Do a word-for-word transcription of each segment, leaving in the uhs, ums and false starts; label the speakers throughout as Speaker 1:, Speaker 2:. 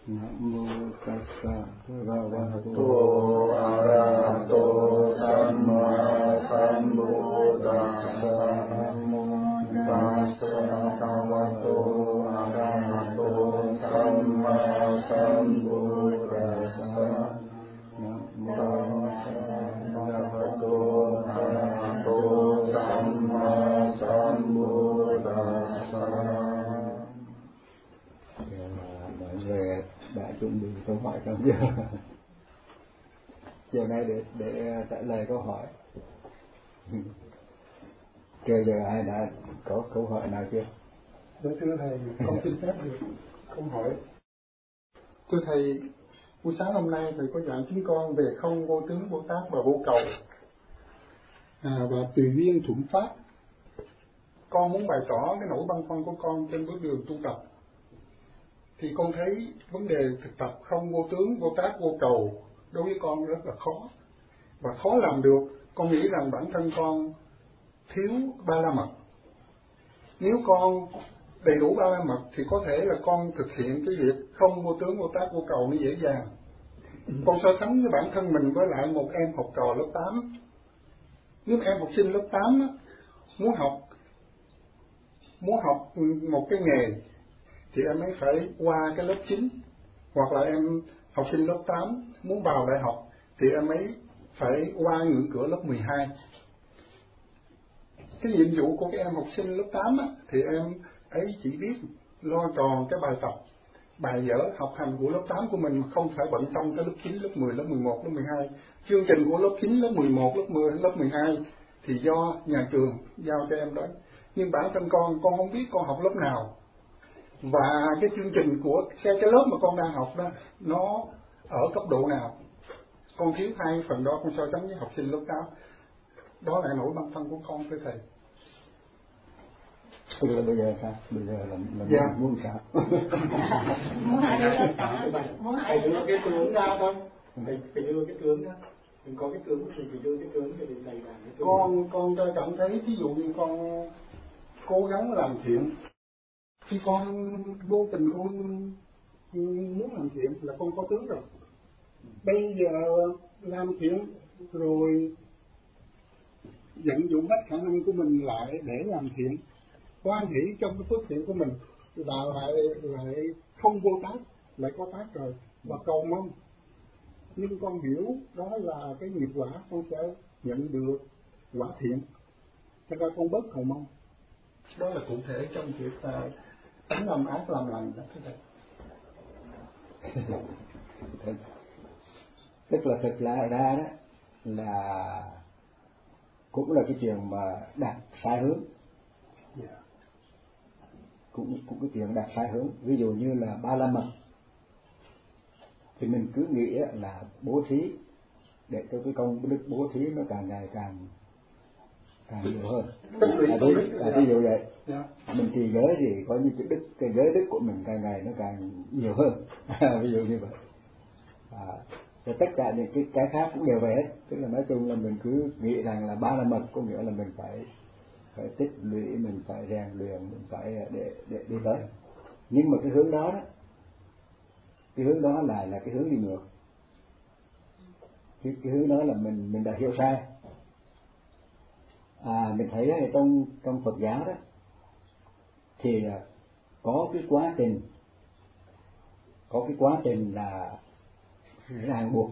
Speaker 1: Namo tassa bhagavato arahato samma sambuddhassa. Namo tassa bhagavato arahato samma sambuddhassa. Namo tassa bhagavato arahato samma sambuddhassa. Về đã chuẩn bị câu hỏi xong chưa? Chiều nay để để trả lời câu hỏi. Chưa giờ ai đã có câu hỏi nào chưa?
Speaker 2: Dạ thưa thầy, con xin phép được câu hỏi. Thưa thầy, buổi sáng hôm nay thầy có giảng chúng con về không vô tướng Bồ Tát và vô cầu, à, và tùy duyên thuận pháp. Con muốn bày tỏ cái nỗi băn khoăn của con trên bước đường tu tập. Thì con thấy vấn đề thực tập không vô tướng, vô tác, vô cầu đối với con rất là khó và khó làm được. Con nghĩ rằng bản thân con thiếu ba la mật. Nếu con đầy đủ ba la mật thì có thể là con thực hiện cái việc không vô tướng, vô tác, vô cầu nó dễ dàng. Con so sánh với bản thân mình với lại một em học trò lớp tám. Nếu em học sinh lớp tám á, muốn học muốn học một cái nghề thì em ấy phải qua cái lớp chín, hoặc là em học sinh lớp tám muốn vào đại học thì em ấy phải qua ngưỡng cửa lớp mười hai. Cái nhiệm vụ của cái em học sinh lớp tám á, thì em ấy chỉ biết lo tròn cái bài tập, bài vở học hành của lớp tám của mình, không phải bận tâm tới lớp chín, lớp mười, lớp mười một, lớp mười hai. Chương trình của lớp chín, lớp mười một, lớp mười, lớp mười hai thì do nhà trường giao cho em đó. Nhưng bản thân con, con không biết con học lớp nào. Và cái chương trình của cái, cái lớp mà con đang học đó, nó ở cấp độ nào. Con thiếu hai phần đó, con so sánh với học sinh lớp tám. Đó là nỗi băn khoăn của con thưa thầy.
Speaker 1: Tức là bây giờ sao? Bây giờ là, là
Speaker 2: dạ.
Speaker 1: muốn, muốn sao?
Speaker 3: Muốn hai đứa lớp tám. Muốn hai
Speaker 4: đưa cái tướng ra thôi. Phải, phải đưa cái tướng ra. Mình có cái tướng thì phải đưa cái tướng để đầy đàn cái tướng.
Speaker 2: Con, con cảm thấy ví dụ như con cố gắng làm thiện. Khi con vô tình con muốn làm thiện là con có tướng rồi. Bây giờ làm thiện rồi vận dụng hết khả năng của mình lại để làm thiện, hoan hỷ trong cái phước thiện của mình, và lại lại không vô tác, lại có tác rồi và cầu mong. Nhưng con hiểu đó là cái nghiệp quả, con sẽ nhận được quả thiện, cho nên con bớt cầu mong. Đó là cụ thể trong việc uh, tánh làm ác làm lành đó thưa thầy.
Speaker 1: Tức là thực ra ra đó là cũng là cái chuyện mà đặt sai hướng.
Speaker 2: Yeah.
Speaker 1: Cũng cũng cái chuyện đặt sai hướng. Ví dụ như là ba la mật thì mình cứ nghĩ là bố thí để cho cái công đức bố thí nó càng ngày càng càng nhiều hơn. À, ví, à, ví dụ vậy.
Speaker 2: Yeah.
Speaker 1: Mình trì giới thì có những cái đức, cái giới đức của mình càng ngày nó càng nhiều hơn. Ví dụ như vậy. À, rồi tất cả những cái cái khác cũng đều vậy hết. Tức là nói chung là mình cứ nghĩ rằng là ba la mật có nghĩa là mình phải phải tích lũy, mình phải rèn luyện, mình phải để để đi tới. Nhưng mà cái hướng đó đó, cái hướng đó là là cái hướng đi ngược. Cái, cái hướng đó là mình mình đã hiểu sai. À, mình thấy ở trong trong Phật giáo đó thì có cái quá trình có cái quá trình là ràng buộc,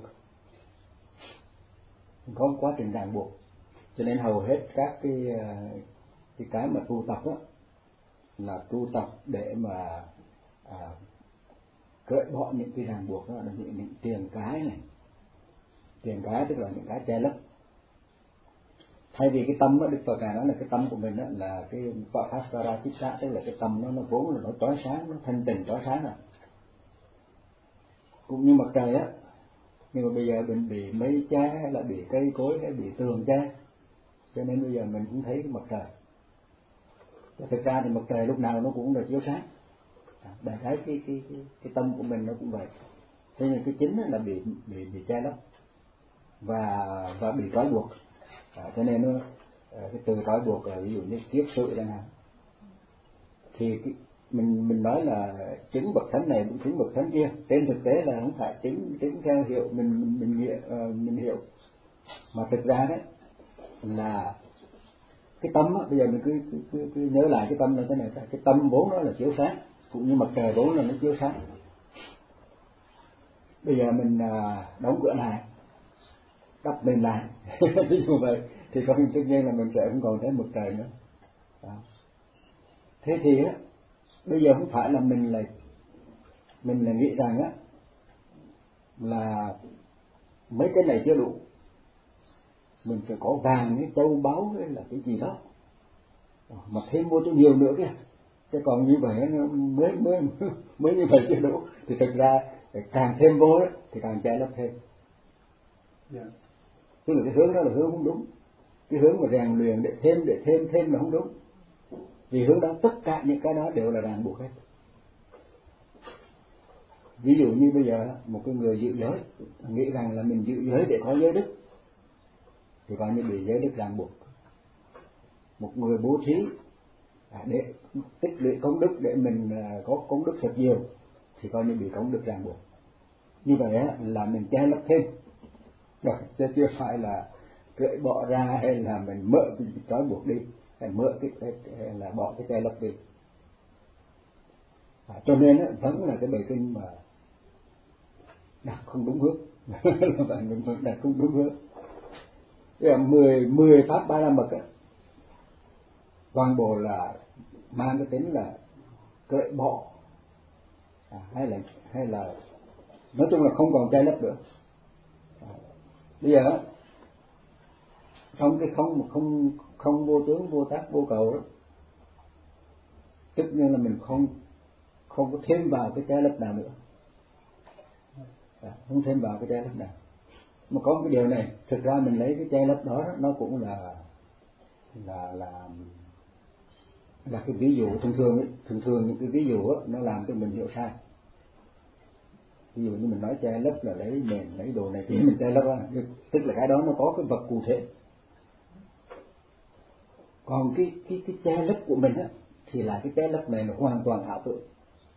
Speaker 1: có cái quá trình ràng buộc, cho nên hầu hết các cái cái cái mà tu tập đó là tu tập để mà à, cởi bỏ những cái ràng buộc đó, là những, những tiền cái này, tiền cái tức là những cái che lấp. Thay vì cái tâm đó, Đức Phật ngài nói là cái tâm của mình đó là cái Vapasara Chitta, tức là cái tâm nó nó vốn là nó trói sáng, nó thanh tịnh trói sáng à. Cũng như mặt trời á, nhưng mà bây giờ mình bị mây che hay là bị cây cối hay bị tường che, cho nên bây giờ mình cũng thấy cái mặt trời. Và thực ra thì mặt trời lúc nào nó cũng được chiếu sáng. Đại khái cái cái cái cái tâm của mình nó cũng vậy. Thế nhưng cái chính là bị bị bị che lấp và và bị trói buộc. À, cho nên nó cái từ trói buộc là ví dụ như kiếp sự chẳng hạn, thì cái, mình mình nói là chứng bậc thánh này cũng chứng bậc thánh kia, trên thực tế là không phải chứng chứng theo hiệu mình mình mình nghĩa uh, mình hiểu, mà thực ra đấy là cái tâm á, bây giờ mình cứ, cứ, cứ, cứ nhớ lại cái tâm là thế này, cái tâm vốn nó là chiếu sáng, cũng như mặt trời vốn là nó chiếu sáng. Bây giờ mình uh, đóng cửa lại, đắp bên lại ví dụ vậy thì có tất nhiên là mình sẽ không còn thấy mặt trời nữa. Đó. Thế thì á, bây giờ không phải là mình là mình là nghĩ rằng á là mấy cái này chưa đủ, mình phải có vàng cái châu báu hay là cái gì đó mà thêm mua cho nhiều nữa kìa, chứ còn như vậy nó mới mới mới như vậy chưa đủ, thì thực ra càng thêm vô đó, thì càng che lấp thêm.
Speaker 2: Yeah.
Speaker 1: Tức là cái hướng đó là hướng không đúng, cái hướng mà rèn luyện để thêm để thêm thêm là không đúng, vì hướng đó tất cả những cái đó đều là ràng buộc hết. Ví dụ như bây giờ một cái người giữ giới nghĩ rằng là mình giữ giới để có giới đức thì coi như bị giới đức ràng buộc. Một người bố thí để tích lũy công đức để mình có công đức thật nhiều thì coi như bị công đức ràng buộc. Như vậy là mình che lấp thêm rồi, chứ chưa phải là cởi bỏ ra hay là mình mở cái trói buộc đi, hay mở cái, cái, hay là bỏ cái che lấp đi. À, cho nên á, vẫn là cái bài kinh mà đặt không đúng hướng là mình vẫn đặt không đúng hướng. Tức là mười mười pháp ba la mật á, toàn bộ là mang cái tính là cởi bỏ, à, hay là hay là nói chung là không còn che lấp nữa. À, bây giờ á, trong cái không không không vô tướng vô tác vô cầu đó, tất nhiên là mình không không có thêm vào cái che lấp nào nữa, à, không thêm vào cái che lấp nào. Mà có cái điều này, thực ra mình lấy cái che lấp đó nó cũng là là là là cái ví dụ thường thường ấy, thường thường những cái ví dụ đó, nó làm cho mình hiểu sai. Ví dụ như mình nói che lấp là lấy nền lấy đồ này thì mình che lấp đó, tức là cái đó nó có cái vật cụ thể. Còn cái cái cái che lấp của mình á thì là cái che lấp này nó hoàn toàn ảo tưởng.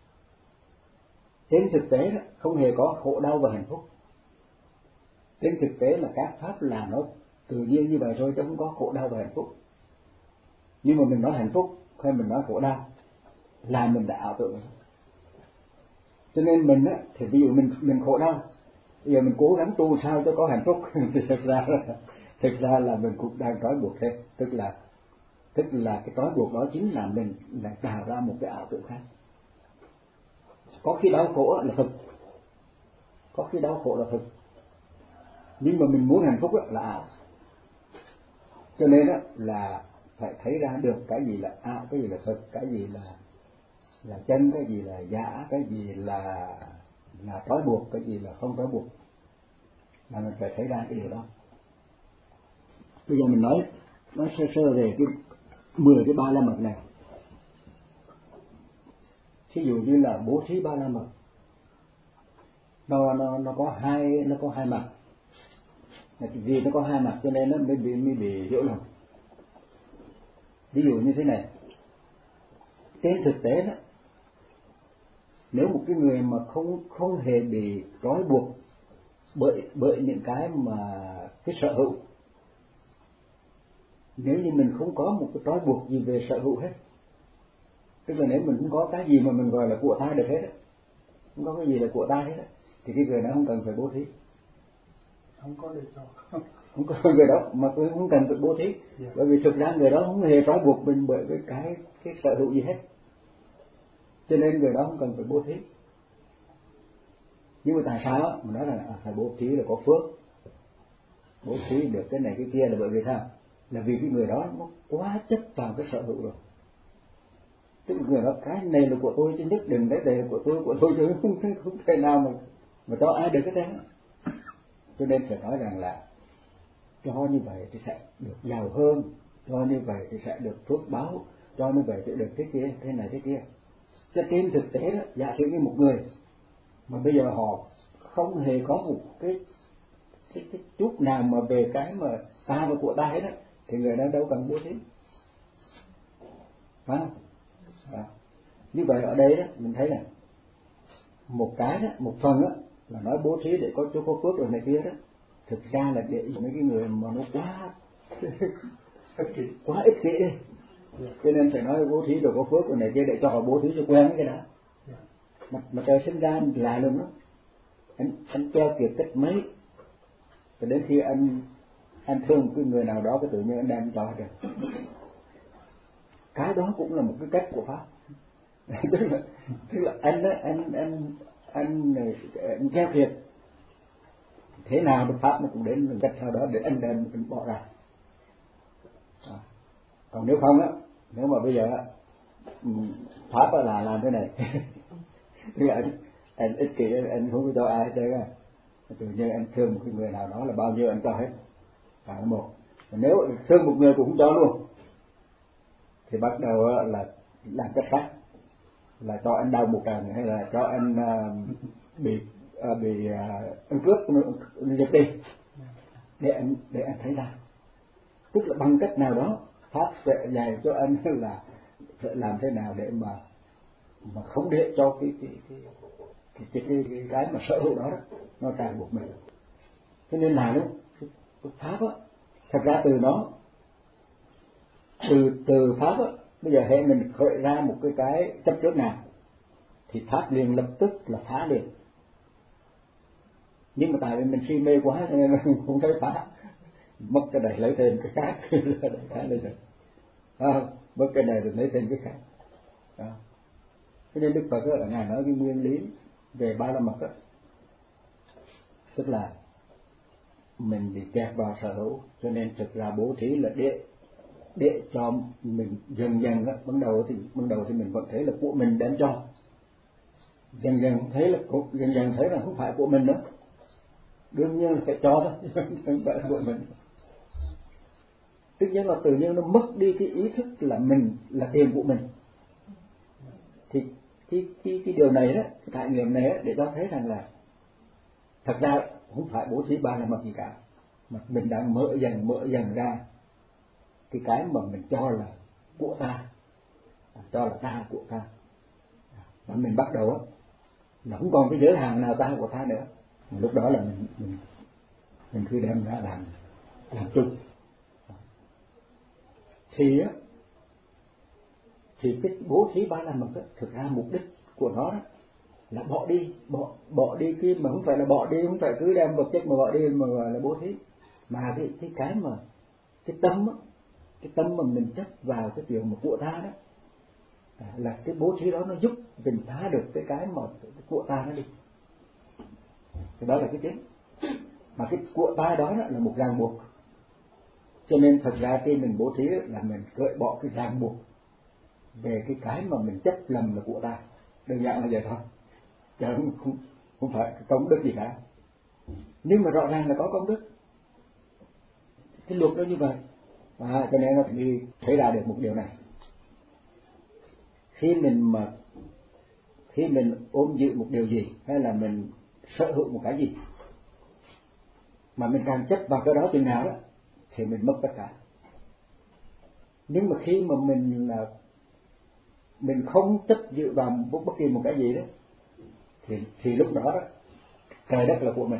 Speaker 1: Trên thực tế đó, không hề có khổ đau và hạnh phúc. Trên thực tế là các pháp là nó tự nhiên như vậy thôi, chứ không có khổ đau và hạnh phúc. Nhưng mà mình nói hạnh phúc hay mình nói khổ đau là mình đã ảo tưởng. Cho nên mình á thì ví dụ mình mình khổ đau, bây giờ mình cố gắng tu sao cho có hạnh phúc thì thực ra thực ra là mình cũng đang trói buộc thêm, tức là tức là cái trói buộc đó chính là mình lại tạo ra một cái ảo tưởng khác. Có khi đau khổ là thực, có khi đau khổ là thực, nhưng mà mình muốn hạnh phúc là ảo. Cho nên là phải thấy ra được cái gì là ảo, cái gì là thực, cái gì là là chân, cái gì là giả, cái gì là là trói buộc, cái gì là không trói buộc, là mình phải thấy ra cái điều đó. Bây giờ mình nói nói sơ sơ về cái mười cái ba la mật này. Ví dụ như là bố thí ba la mật, nó nó nó có hai nó có hai mặt. Vì nó có hai mặt cho nên nó mới bị mới bị hiểu lầm. Ví dụ như thế này, trên thực tế đó, nếu một cái người mà không không hề bị trói buộc bởi bởi những cái mà cái sở hữu, nếu như mình không có một cái trói buộc gì về sở hữu hết, tức là nếu mình không có cái gì mà mình gọi là của ta được hết, không có cái gì là của ta hết, thì cái người đó không cần phải bố thí,
Speaker 2: không có lý do
Speaker 1: không có người đó mà cũng không cần phải bố thí, yeah. Bởi vì thực ra người đó không hề trói buộc mình bởi cái cái cái sở hữu gì hết, cho nên người đó không cần phải bố thí. Nhưng mà tại sao mình nói là à, phải bố thí là có phước, bố thí được cái này cái kia là bởi vì sao? Là vì cái người đó nó quá chấp vào cái sở hữu rồi. Tức là người đó cái này là của tôi chứ nhất định cái này là của tôi của tôi chứ không thể, không thể nào mà mà cho ai được cái đó. Cho nên phải nói rằng là cho như vậy thì sẽ được giàu hơn, cho như vậy thì sẽ được phước báo, cho như vậy thì được thế kia, thế này thế kia. Cho trên thực tế đó, giả sử như một người mà bây giờ họ không hề có một cái cái, cái chút nào mà về cái mà ta và của ta hết á, thì người đó đâu cần bố thí, phải không? À. Như vậy ở đây đó mình thấy là một cái đó, một phần đó là nói bố thí để có chỗ có phước rồi này kia đó, thực ra là để mấy cái người mà nó quá
Speaker 2: ích kỷ,
Speaker 1: quá ích kỷ đi, cho nên phải nói bố thí rồi có phước rồi này kia để cho họ bố thí cho quen cái đó. Mà, mà trời sinh ra lạ luôn đó, anh anh treo kiệt cách mấy, rồi đến khi anh anh thương cái người nào đó cái tự nhiên anh đem cho được, cái đó cũng là một cái cách của pháp. tức là tức là anh đó anh anh anh anh treo kiệt thế nào được pháp nó cũng đến một cách sau đó để anh đem anh bỏ ra. À, còn nếu không á, nếu mà bây giờ pháp là làm thế này tức là anh, anh ích kỷ, anh không có cho ai hết trơn á, tự nhiên anh thương một cái người nào đó là bao nhiêu anh cho hết cả một. Nếu thương một người cũng không cho luôn thì bắt đầu là làm cách khác, là cho anh đau một lần, hay là cho anh uh, bị uh, bị uh, ăn cướp nó giật đi để anh để anh thấy ra. Tức là bằng cách nào đó pháp sẽ dạy cho anh là phải làm thế nào để mà mà không để cho cái cái cái cái cái, cái, cái, cái mà sở hữu đó, đó nó ràng buộc mình. Cho nên là đúng cái pháp á, thật ra từ nó từ từ pháp á, bây giờ hệ mình khởi ra một cái cái chấp trước nào thì pháp liền lập tức là phá liền. Nhưng mà tại vì mình si mê quá cho nên mình không thấy phá, mất cái này lấy thêm cái khác cái khác lên rồi, à, mất cái này rồi lấy thêm cái khác. À, cho nên Đức Phật ở ngài nói cái nguyên lý về ba la mật á, tức là mình bị kẹt vào sở hữu, cho nên thực ra bố thí là để để cho mình dần dần á, ban đầu thì ban đầu thì mình vẫn thấy là của mình đem cho, dần dần thấy là dần dần thấy là không phải của mình nữa, đương nhiên là phải cho thôi không phải là của mình. Tất nhiên là tự nhiên nó mất đi cái ý thức là mình là tiền của mình. Thì cái cái cái điều này đó, cái trải nghiệm này đó, để cho thấy rằng là thật ra không phải bố thí ba la mật gì cả, mà mình đang mở dần mở dần ra cái cái mà mình cho là của ta, cho là ta của ta, và mình bắt đầu á là không còn cái giới hạn nào ta của ta nữa. Lúc đó là mình mình mình cứ đem ra làm làm chung. Thì á thì cái bố thí ba la mật á, thực ra mục đích của nó đó là bỏ đi bỏ bỏ đi cái mà không phải là bỏ đi, không phải cứ đem vật chất mà bỏ đi mà gọi là bố thí, mà cái cái cái mà cái tâm á, cái tâm mà mình chấp vào cái chuyện mà của ta đó, à, là cái bố thí đó nó giúp mình phá được cái cái mà cái của ta nó đi. Cái đó là cái chính, mà cái của ta đó, đó là một ràng buộc. Cho nên thật ra khi mình bố thí là mình gợi bỏ cái ràng buộc về cái cái mà mình chấp lầm là của ta, đơn giản là vậy thôi, chứ không, không, không phải công đức gì cả. Nhưng mà rõ ràng là có công đức, cái luật đó như vậy, à, cho nên nó đi thấy ra được một điều này. Khi mình mà khi mình ôm giữ một điều gì, hay là mình sở hữu một cái gì mà mình càng chấp vào cái đó chừng nào đó thì mình mất tất cả. Nhưng mà khi mà mình là mình không chấp giữ vào bất kỳ một cái gì đó thì thì lúc đó đó trời đất là của mình.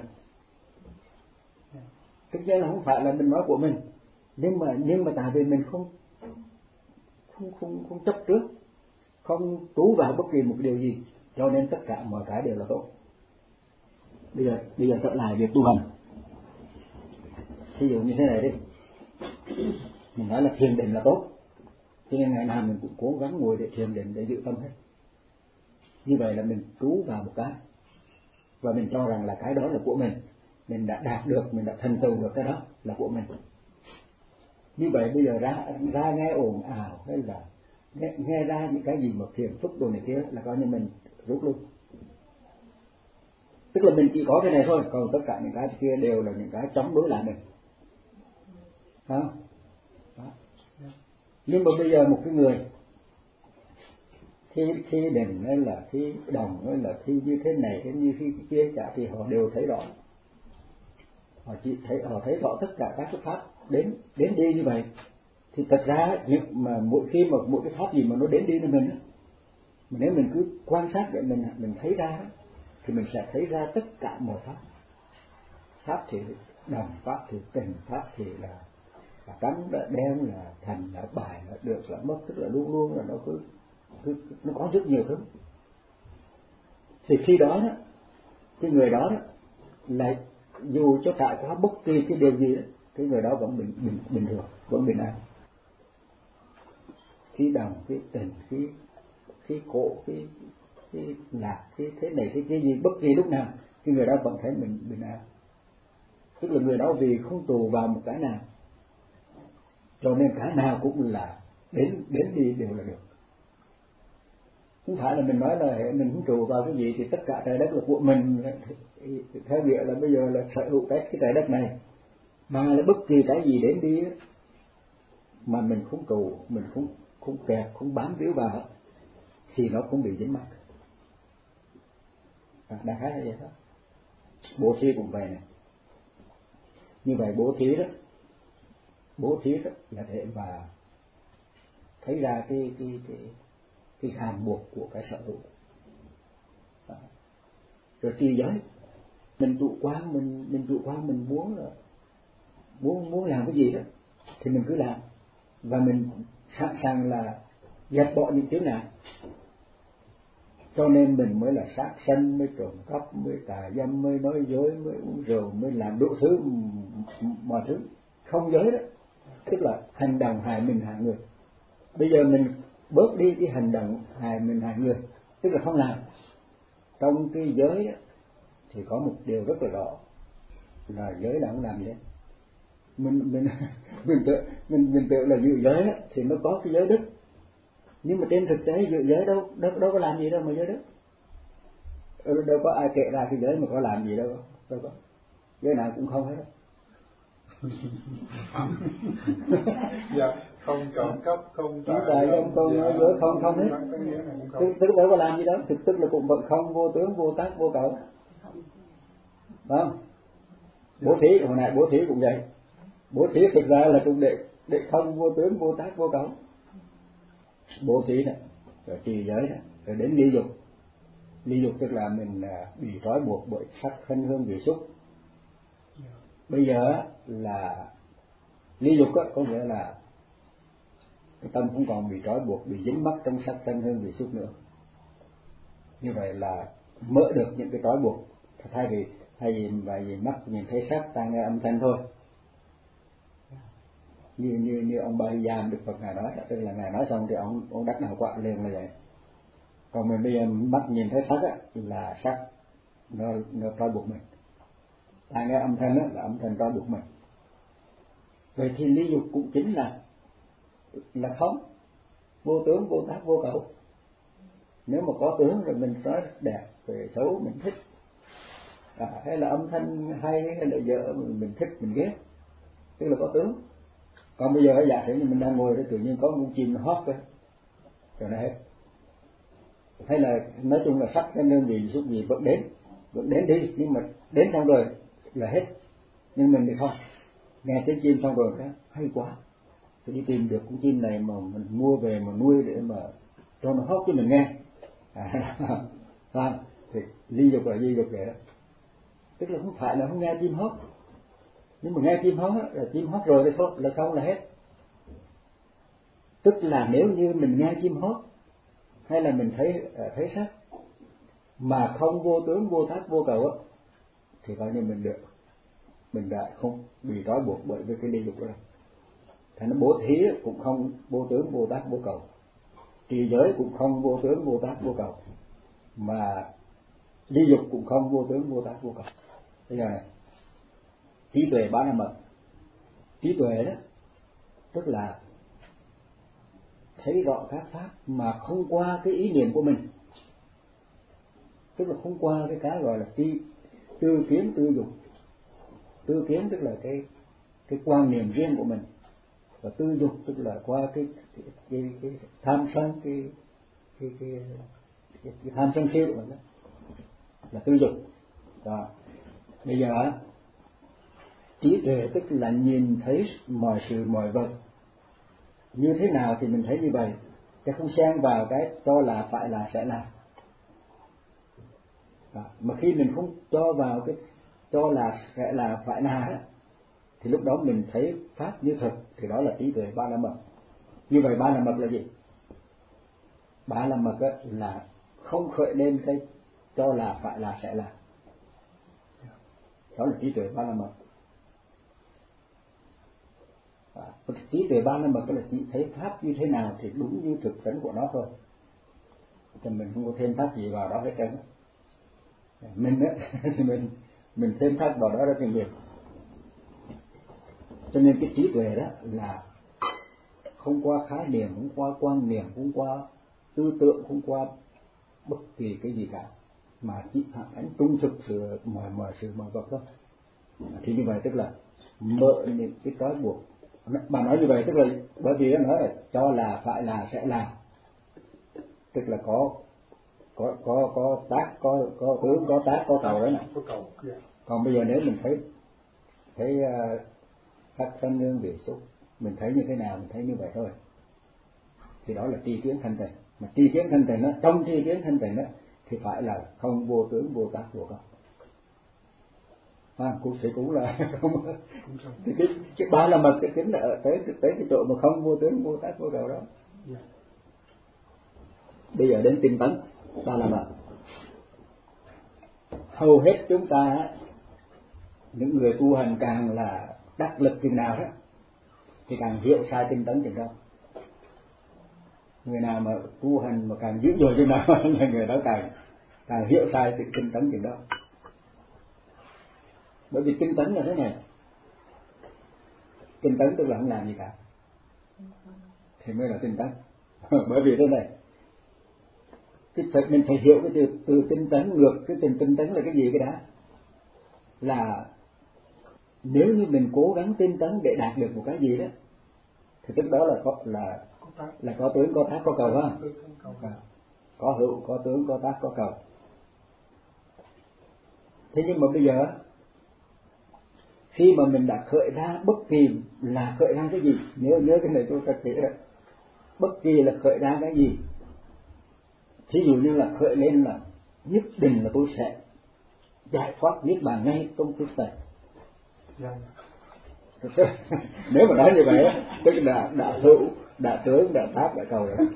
Speaker 1: Tất nhiên là không phải là mình nói của mình, nhưng mà nhưng mà tại vì mình không không không không chấp trước, không trú vào bất kỳ một điều gì, cho nên tất cả mọi cái đều là tốt. Bây giờ bây giờ trở lại việc tu hành. Ví dụ như thế này đi, mình nói là thiền định là tốt, cho nên ngày nào mình cũng cố gắng ngồi để thiền định để giữ tâm hết. Như vậy là mình trú vào một cái và mình cho rằng là cái đó là của mình, mình đã đạt được, mình đã thành tựu được cái đó là của mình. Như vậy bây giờ ra ra nghe ồn ào hay là nghe, nghe ra những cái gì mà phiền phức đồ này kia là coi như mình rút luôn. Tức là mình chỉ có cái này thôi, còn tất cả những cái kia đều là những cái chống đối lại mình. Đó. Đó. Nhưng mà bây giờ một cái người khi khi định hay là khi đồng hay là khi như thế này hay như khi kia cả thì họ đều thấy rõ, họ chỉ thấy họ thấy rõ tất cả các cái pháp đến đến đi như vậy. Thì thật ra nhưng mà mỗi khi mà mỗi cái pháp gì mà nó đến đi với mình Mà nếu mình cứ quan sát để mình mình thấy ra thì mình sẽ thấy ra tất cả mọi pháp. Pháp thì đồng, pháp thì tình, pháp thì là là trắng, là đen, là thành, là bài, là được, là mất, tức là luôn luôn là nó cứ, cứ nó có rất nhiều thứ. Thì khi đó đó, cái người đó đó là dù cho trải qua bất kỳ cái điều gì đó, cái người đó vẫn bình bình bình thường, vẫn bình an. Khí đồng, khí tình, khí khí khổ, khí khí lạc, khí thế này thế kia gì, bất kỳ lúc nào cái người đó vẫn thấy mình bình an. Tức là người đó vì không tù vào một cái nào, cho nên cái nào cũng là đến đến đi đều là được. Không phải là mình nói là mình không trụ vào cái gì thì tất cả trái đất là của mình, theo nghĩa là bây giờ là sở hữu cái cái trái đất này, mà là bất kỳ cái gì đến đi mà mình không trụ, mình không không kẹt, không bám víu vào thì nó không bị dính mắc. À, đại khái là vậy đó. Bố thí cũng vậy này. Như vậy bố thí đó, bố thí đó là để mà thấy ra cái cái cái cái ràng buộc của cái sở hữu. À. Rồi trì giới, mình chủ quan, mình mình chủ quan, mình muốn là muốn muốn làm cái gì đó thì mình cứ làm, và mình sẵn sàng là dẹp bỏ những chướng ngại. Cho nên mình mới là sát sanh, mới trộm cắp, mới tà dâm, mới nói dối, mới uống rượu, mới làm đủ thứ mọi thứ. Không giới đó, tức là hành động hại mình hại người. Bây giờ mình bớt đi cái hành động hại mình hại người, tức là không làm. Trong cái giới đó, thì có một điều rất là rõ là giới là không làm gì. Mình mình mình tự mình mình tự là giữ giới đó, thì nó có cái giới đức. Nhưng mà trên thực tế giữ giới đâu đâu đâu có làm gì đâu mà giới đức. Đâu có ai kể ra cái giới mà có làm gì đâu, đâu có. Giới nào cũng không hết đó.
Speaker 2: Dạ, không trộm cắp, không
Speaker 1: tà dâm, không nói dối, không không hết. Tức tức đâu có làm gì đâu, thực tức là cũng vẫn không, vô tướng, vô tác, vô cầu. Phải không? Bố thí hồi nãy bố thí cũng vậy. Bố thí thực ra là cũng để để không, vô tướng, vô tác, vô cầu. Bố thí này, rồi trì giới này, rồi đến ly dục. Ly dục tức là mình bị trói buộc bởi sắc thân hương vị xúc. Bây giờ là ly dục có nghĩa là cái tâm không còn bị trói buộc, bị dính mắc trong sắc thân hương vị xúc nữa. Như vậy là mở được những cái trói buộc, thay vì thay vì và vì mắt nhìn thấy sắc, tai nghe âm thanh thôi. Như như như ông Ba Hy Giam Đức Phật ngài nói, tức là ngài nói xong thì ông ông đắc đạo quả liền là vậy. Còn mình bây giờ mắt nhìn thấy sắc á, là sắc nó nó trói buộc mình, tai nghe âm thanh á, là âm thanh trói buộc mình. Vậy thì ly dục cũng chính là là không, vô tướng, vô tác, vô cầu. Nếu mà có tướng rồi mình nói đẹp, rồi xấu mình thích, à, hay là âm thanh hay, hay là vợ mình thích, mình ghét, tức là có tướng. Còn bây giờ giả sử như mình đang ngồi đó tự nhiên có con chim nó hót rồi, rồi nó hết. Hay là nói chung là sắc thân hương vị xúc gì vẫn đến, vẫn đến đi, nhưng mà đến xong rồi là hết. Nhưng mình thì không, nghe tiếng chim xong rồi cái hay quá, thì đi tìm được con chim này mà mình mua về mà nuôi để mà cho nó hót cho mình nghe. À, thì ly dục là ly dục vậy đó. Tức là không phải là không nghe chim hót, nhưng mà nghe chim hót là chim hót rồi thì thôi, là xong là hết. Tức là nếu như mình nghe chim hót hay là mình thấy thấy sắc mà không vô tướng, vô tác, vô cầu á, thì coi như mình được, mình đã không bị trói buộc bởi với cái ly dục đó. Thành nó bố thí cũng không vô tướng, vô tác, vô cầu, trì giới cũng không vô tướng, vô tác, vô cầu, mà ly dục cũng không vô tướng, vô tác, vô cầu. Bây giờ này, trí tuệ ba la mật. Trí tuệ đó tức là thấy rõ các pháp mà không qua cái ý niệm của mình, tức là không qua cái cái gọi là ti tư kiến tư dục. Tư kiến tức là cái cái quan niệm riêng của mình, và tư dục tức là qua cái cái cái, cái tham sân, cái cái cái, cái, cái tham sân si của mình đó, là tư dục. Rồi bây giờ trí tuệ tức là nhìn thấy mọi sự mọi vật như thế nào thì mình thấy như vậy, cái không xen vào cái cho là phải là sẽ là. Đó. Mà khi mình không cho vào cái cho là sẽ là phải là thì lúc đó mình thấy pháp như thực, thì đó là trí tuệ ba la mật. Như vậy ba la mật là gì? Ba la mật là không khởi lên cái cho là phải là sẽ là. Đó là trí tuệ ba la mật. Trí tuệ ba la mật là chỉ thấy pháp như thế nào thì đúng như thực tánh của nó thôi, thì mình không có thêm thắt gì vào đó hết trơn. Mình á thì mình mình thêm thắt vào đó rất là nhiều. Cho nên cái trí tuệ đó là không qua khái niệm, không qua quan niệm, không qua tư tưởng, không qua bất kỳ cái gì cả, mà chỉ phản ánh trung thực sự mọi mọi sự mọi vật thôi. Thì như vậy tức là mở những cái trói buộc. Bà nói như vậy tức là bởi vì nó nói là cho là phải là sẽ là, tức là có có có có tác có có tướng có tác có cầu đấy này. Còn bây giờ nếu mình thấy thấy uh, các thân ngương vị xúc, mình thấy như thế nào mình thấy như vậy thôi, thì đó là tri kiến thanh tịnh. Mà tri kiến thanh tịnh đó, trong tri kiến thanh tịnh đó thì phải là không vô tướng vô tác vô cầu. À, cũng sẽ cũng là không thì cái cái ba la mật cái chính là ở tới tới cái chỗ mà không vô tướng vô tác vô cầu đó. Bây giờ đến tinh tấn ba la mật. Hầu hết chúng ta những người tu hành càng là đắc lực chừng nào đó thì càng hiểu sai tinh tấn chừng đó. Người nào mà tu hành mà càng dữ dội chừng nào là người đó càng càng hiểu sai tinh tấn chừng đó. Bởi vì tinh tấn là thế này, tinh tấn tức là không làm gì cả thì mới là tinh tấn. Bởi vì thế này, cái phải, mình phải hiểu cái từ, từ tinh tấn ngược cái từ tinh tấn là cái gì cái đã. Là nếu như mình cố gắng tinh tấn để đạt được một cái gì đó thì tức đó là có là là có tướng có tác có cầu phải không? Có hữu có tướng có tác có cầu. Thế nhưng mà bây giờ khi mà mình đã khởi ra bất kỳ là khởi ra cái gì, nhớ nhớ cái này tôi thật kỹ đó, bất kỳ là khởi ra cái gì, thí dụ như là khởi lên là nhất định là tôi sẽ giải thoát niết bàn ngay trong phút này. Nếu mà nói như vậy tức là đã hữu, đã tướng, đã tác, đã cầu rồi.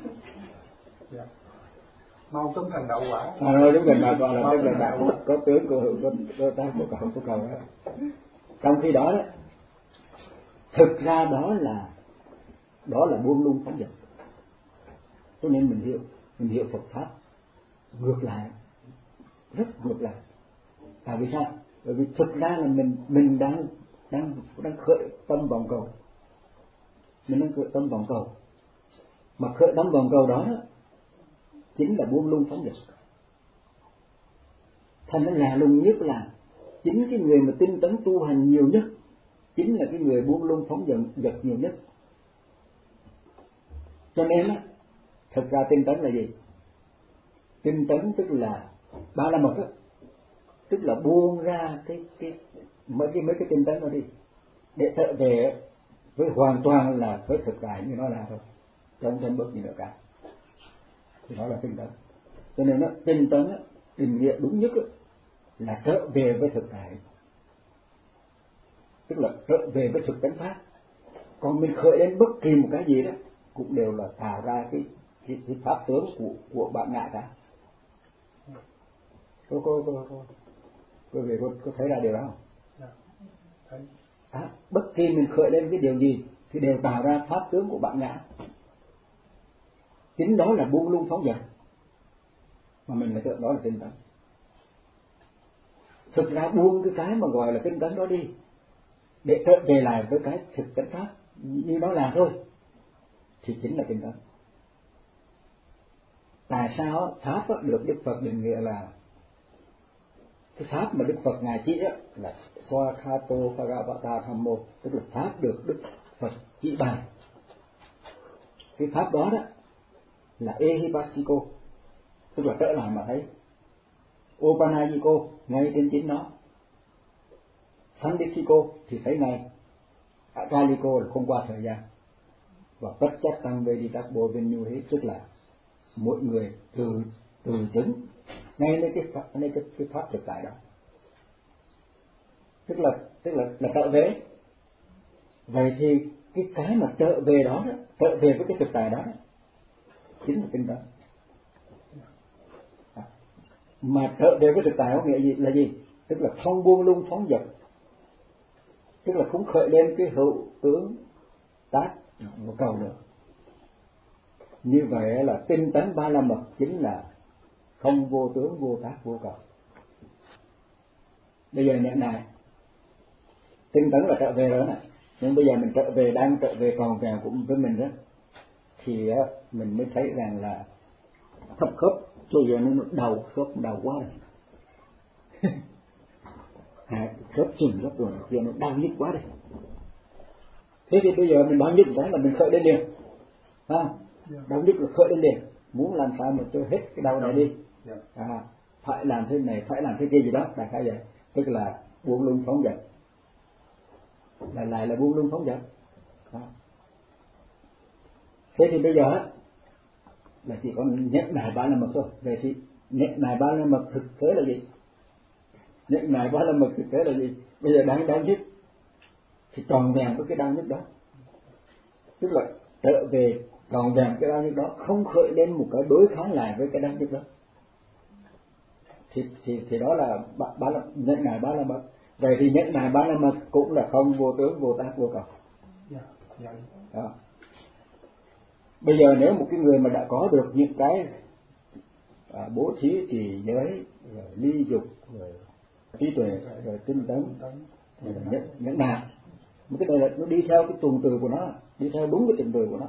Speaker 2: Mau chóng thành đạo quả.
Speaker 1: À, nói đúng thành đạo quả là tức là đã có, có tướng, có hữu, có, có tác, có cầu, có cầu đó. Trong khi đó đó, thực ra đó là đó là buông lung phóng dật. Cho nên mình hiểu mình hiểu Phật pháp ngược lại, rất ngược lại. Tại vì sao? Bởi vì thực ra là mình mình đang đang đang khởi tâm vọng cầu, mình đang khởi tâm vọng cầu, mà khởi tâm vọng cầu đó, đó chính là buông lung phóng dật. Thành nó lạ lùng nhất là chính cái người mà tinh tấn tu hành nhiều nhất chính là cái người buông lung phóng dật giật nhiều nhất. Cho nên á, thực ra tinh tấn là gì? Tinh tấn tức là ba la mật á, tức là buông ra cái cái mấy cái mấy cái tinh tấn đó đi để trở về với hoàn toàn là với thực tại như nó là thôi, không thêm bất gì nữa cả. Thì đó là tinh tấn. Cho nên nó tinh tấn á, định nghĩa đúng nhất á, là trở về với thực tại, tức là trở về với thực tánh pháp. Còn mình khởi lên bất kỳ một cái gì đó cũng đều là tạo ra cái cái, cái pháp tướng của của bạn ngạ cả. Cô cô cô cô cô về cô có thấy ra điều đó không?
Speaker 2: Thấy.
Speaker 1: À, bất kỳ mình khởi lên cái điều gì thì đều tạo ra pháp tướng của bạn ngạ. Chính đó là buông lung phóng dật, mà mình lại tưởng đó là tinh tấn. Thực ra buông cái cái mà gọi là tinh tấn đó đi để trở về lại với cái thực tánh pháp như nó là thôi thì chính là tinh tấn. Tại sao pháp được Đức Phật định nghĩa là cái pháp mà Đức Phật ngài chỉ á là Swakato Bhagavata Thammo, tức là pháp được Đức Phật chỉ bàn. Cái pháp đó đó là Ehipassiko, tức là trở lại mà thấy. Opanayiko ngay trên chính nó. Sandipiko thì thấy ngay. Akaliko là không qua thời gian. và bất chấp tăng về đi tác bộ bên như hết, tức là mỗi người từ từ chứng ngay nơi cái pháp, nơi cái, cái pháp thực tại đó, tức là tức là là trở về. Vậy thì cái cái mà trở về đó, đó trở về với cái thực tại đó, đó chính là tinh tấn. À, mà trở về với thực tại có nghĩa gì là gì? Tức là không buông lung phóng dật, tức là không khởi lên cái hữu tướng tác một cầu nữa. Như vậy là tinh tấn ba la mật chính là không vô tướng vô tác vô cầu. Bây giờ nhận này, tinh tấn là trở về rồi này, nhưng bây giờ mình trở về, đang trở về tròn vẹn cũng với mình đó, thì mình mới thấy rằng là thấp khớp cho giờ nó đầu khớp đầu quá rồi. À, khớp chừng khớp rồi, giờ nó đau nhức quá đây. Thế thì bây giờ mình đau nhức cái là mình khởi lên liền, không? Đau nhức là khởi lên liền, muốn làm sao mà cho hết cái đau này đi. À, phải làm thế này, phải làm thế kia gì đó, đại khái vậy. Tức là buông lung phóng dật, lại lại là buông lung phóng dật. Thế thì bây giờ là chỉ có nhận nại ba la mật thôi. Vậy thì nhận nại ba la mật thực tế là gì? Nhận nại ba la mật thực tế là gì? Bây giờ đang đau nhức thì tròn vẹn với cái đau nhức đó, tức là trở về tròn vẹn cái đau nhức đó, không khởi lên một cái đối kháng lại với cái đau nhức đó, thì thì thì đó là ba, ba la, nhận nại ba la mật. Vậy thì nhận nại ba la mật cũng là không vô tướng vô tác vô cầu. Đó. Bây giờ nếu một cái người mà đã có được những cái à, bố thí, trì giới, rồi ly dục, rồi trí tuệ, rồi tinh tấn, rồi nhẫn nhẫn nại, một cái này là nó đi theo cái tuần tự của nó, đi theo đúng cái tuần tự của nó.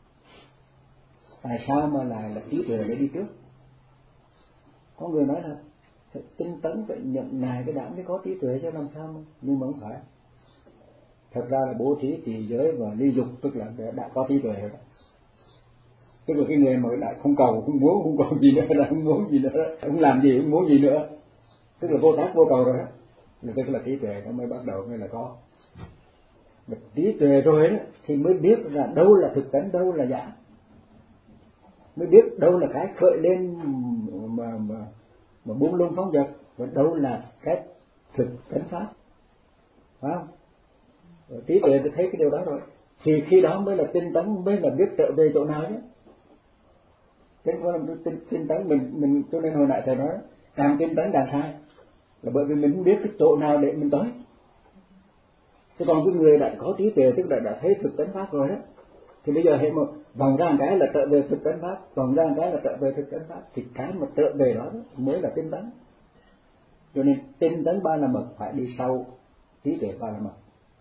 Speaker 1: Tại sao mà lại là trí tuệ để đi trước? Có người nói là tinh tấn phải nhận nại cái đã mới có trí tuệ cho làm sao mà, nhưng mà không phải. Thật ra là bố thí, trì giới và ly dục tức là đã có trí tuệ rồi đó. Tức là cái người mà đã không cầu, không muốn, không cầu gì nữa, đã không muốn gì nữa, không làm gì, không muốn gì nữa, tức là vô tác vô cầu rồi đó, là tức là trí tuệ nó mới bắt đầu mới là có. Mà trí tuệ rồi đó thì mới biết là đâu là thực tánh, đâu là giả, mới biết đâu là cái khởi lên mà mà mà buông lung phóng dật, và đâu là cái thực tánh pháp, phải không? Rồi trí tuệ thì thấy cái điều đó rồi, thì khi đó mới là tinh tấn, mới là biết trở về chỗ nào nhé. Thế có làm tinh, tinh tấn mình mình cho nên hồi nãy thầy nói càng tinh tấn càng sai, là bởi vì mình không biết cái chỗ nào để mình tới. Thế còn cái người đã có trí tuệ, tức là đã thấy thực tánh pháp rồi đó, thì bây giờ hệ một vòng ra một cái là trở về thực tánh pháp, vòng ra một cái là trở về thực tánh pháp, thì cái mà trở về đó, đó mới là tinh tấn. Cho nên tinh tấn ba la mật phải đi sau trí tuệ ba la mật.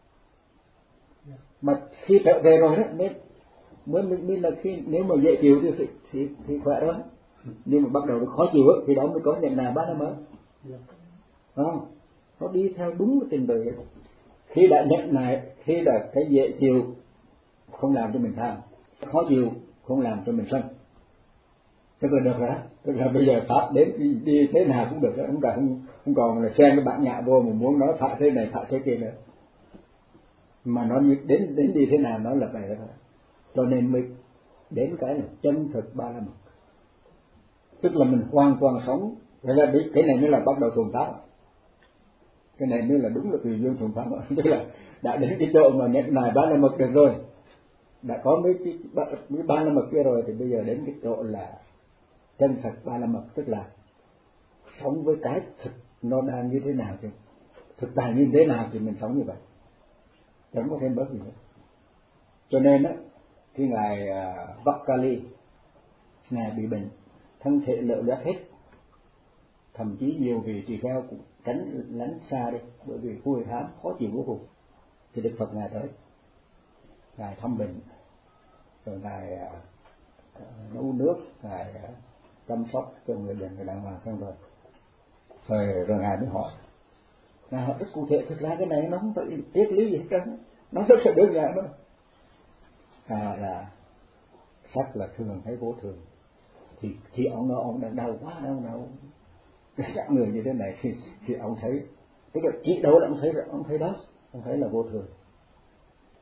Speaker 1: Mà khi trở về rồi đó mới mới mới là khi nếu mà dễ chịu thì thì, thì khỏe đó, nhưng mà bắt đầu nó khó chịu thì đó mới có nhận là ba la mật, không? Nó đi theo đúng cái trình tự. Khi đã nhận này, khi đã cái dễ chịu không làm cho mình tham, khó chịu không làm cho mình sân, tức là được rồi đó. Tức là bây giờ pháp đến đi, đi thế nào cũng được đó, không cả không, không còn là xen cái bạn ngạ vô mà muốn nói phải thế này phải thế kia nữa, mà nó đến đến đi thế nào nó là vậy đó. Cho nên mới đến cái là chân thực ba la mật, tức là mình hoàn toàn sống. Vậy là cái này mới là bắt đầu thuần pháp, cái này mới là đúng là tùy duyên thuần pháp. Tức là đã đến cái chỗ mà nhận nại ba la mật được rồi, đã có mấy cái mấy ba la mật kia rồi, thì bây giờ đến cái chỗ là chân thật ba la mật, tức là sống với cái thực nó đang như thế nào, thì thực tại như thế nào thì mình sống như vậy, chẳng có thêm bớt gì nữa. Cho nên á, khi ngài uh, Vakali, ngài bị bệnh, thân thể lợ loét hết, thậm chí nhiều vị tỳ kheo cũng tránh lánh xa đi, bởi vì hôi hám khó chịu vô cùng. Thì Đức Phật ngài tới, ngài thăm bệnh, rồi ngài uh, nấu nước, ngài uh, chăm sóc cho người bệnh người đàng hoàng xong rồi, rồi rồi ngài mới hỏi, ngài hỏi rất cụ thể, thực ra cái này nó không phải triết lý gì hết trơn, nó rất là đơn giản thôi. À, là sắc là thường thấy vô thường, thì khi ông nói ông đang đau quá, đau đau cả người như thế này, thì thì ông thấy, tức là chỉ đâu là ông thấy, ông thấy đó, ông thấy là vô thường.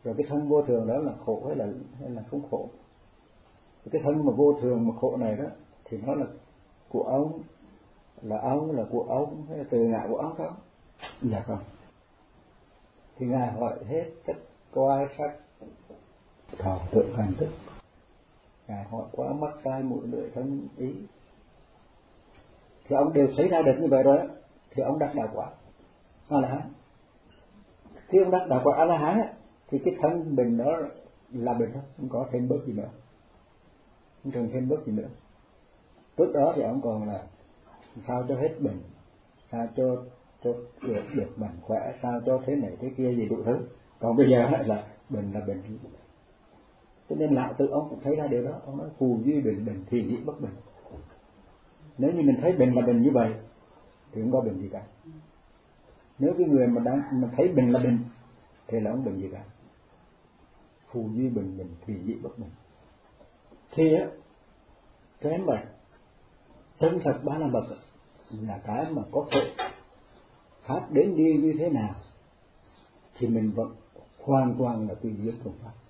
Speaker 1: Rồi cái thân vô thường đó là khổ hay là hay là không khổ? Cái thân mà vô thường mà khổ này đó thì nó là của ông, là ông, là của ông, hay là từ ngã của ông không? Dạ không. Thì Ngài hỏi hết tất qua sắc thọ tưởng hành thức. Ngài hỏi qua mắt tai mũi lưỡi thân ý. Thì ông đều thấy ra được như vậy rồi á, thì ông đắc đạo quả A-la-hán. Khi ông đắc đạo quả A-la-hán á, thì cái thân mình đó là bình thôi, không có thêm bớt gì nữa, không cần thêm bớt gì nữa. Trước đó thì ông còn là sao cho hết bệnh, sao cho cho được được mạnh khỏe, sao cho thế này thế kia gì đủ thứ. Còn bây giờ là bệnh là bệnh. Cho nên lão tự ông cũng thấy ra điều đó. Ông nói phù duy bệnh, bệnh thì dĩ bất bệnh. Nếu như mình thấy bệnh là bệnh như vậy thì không có bệnh gì cả. Nếu cái người mà đang mà thấy bệnh là bệnh thì là không bệnh gì cả. Phù duy bệnh, bệnh thì dĩ bất bệnh. Thì á, cái mà chân thật ba la mật là cái mà có thể pháp đến đi như thế nào thì mình vẫn hoàn toàn là tùy duyên thuận pháp.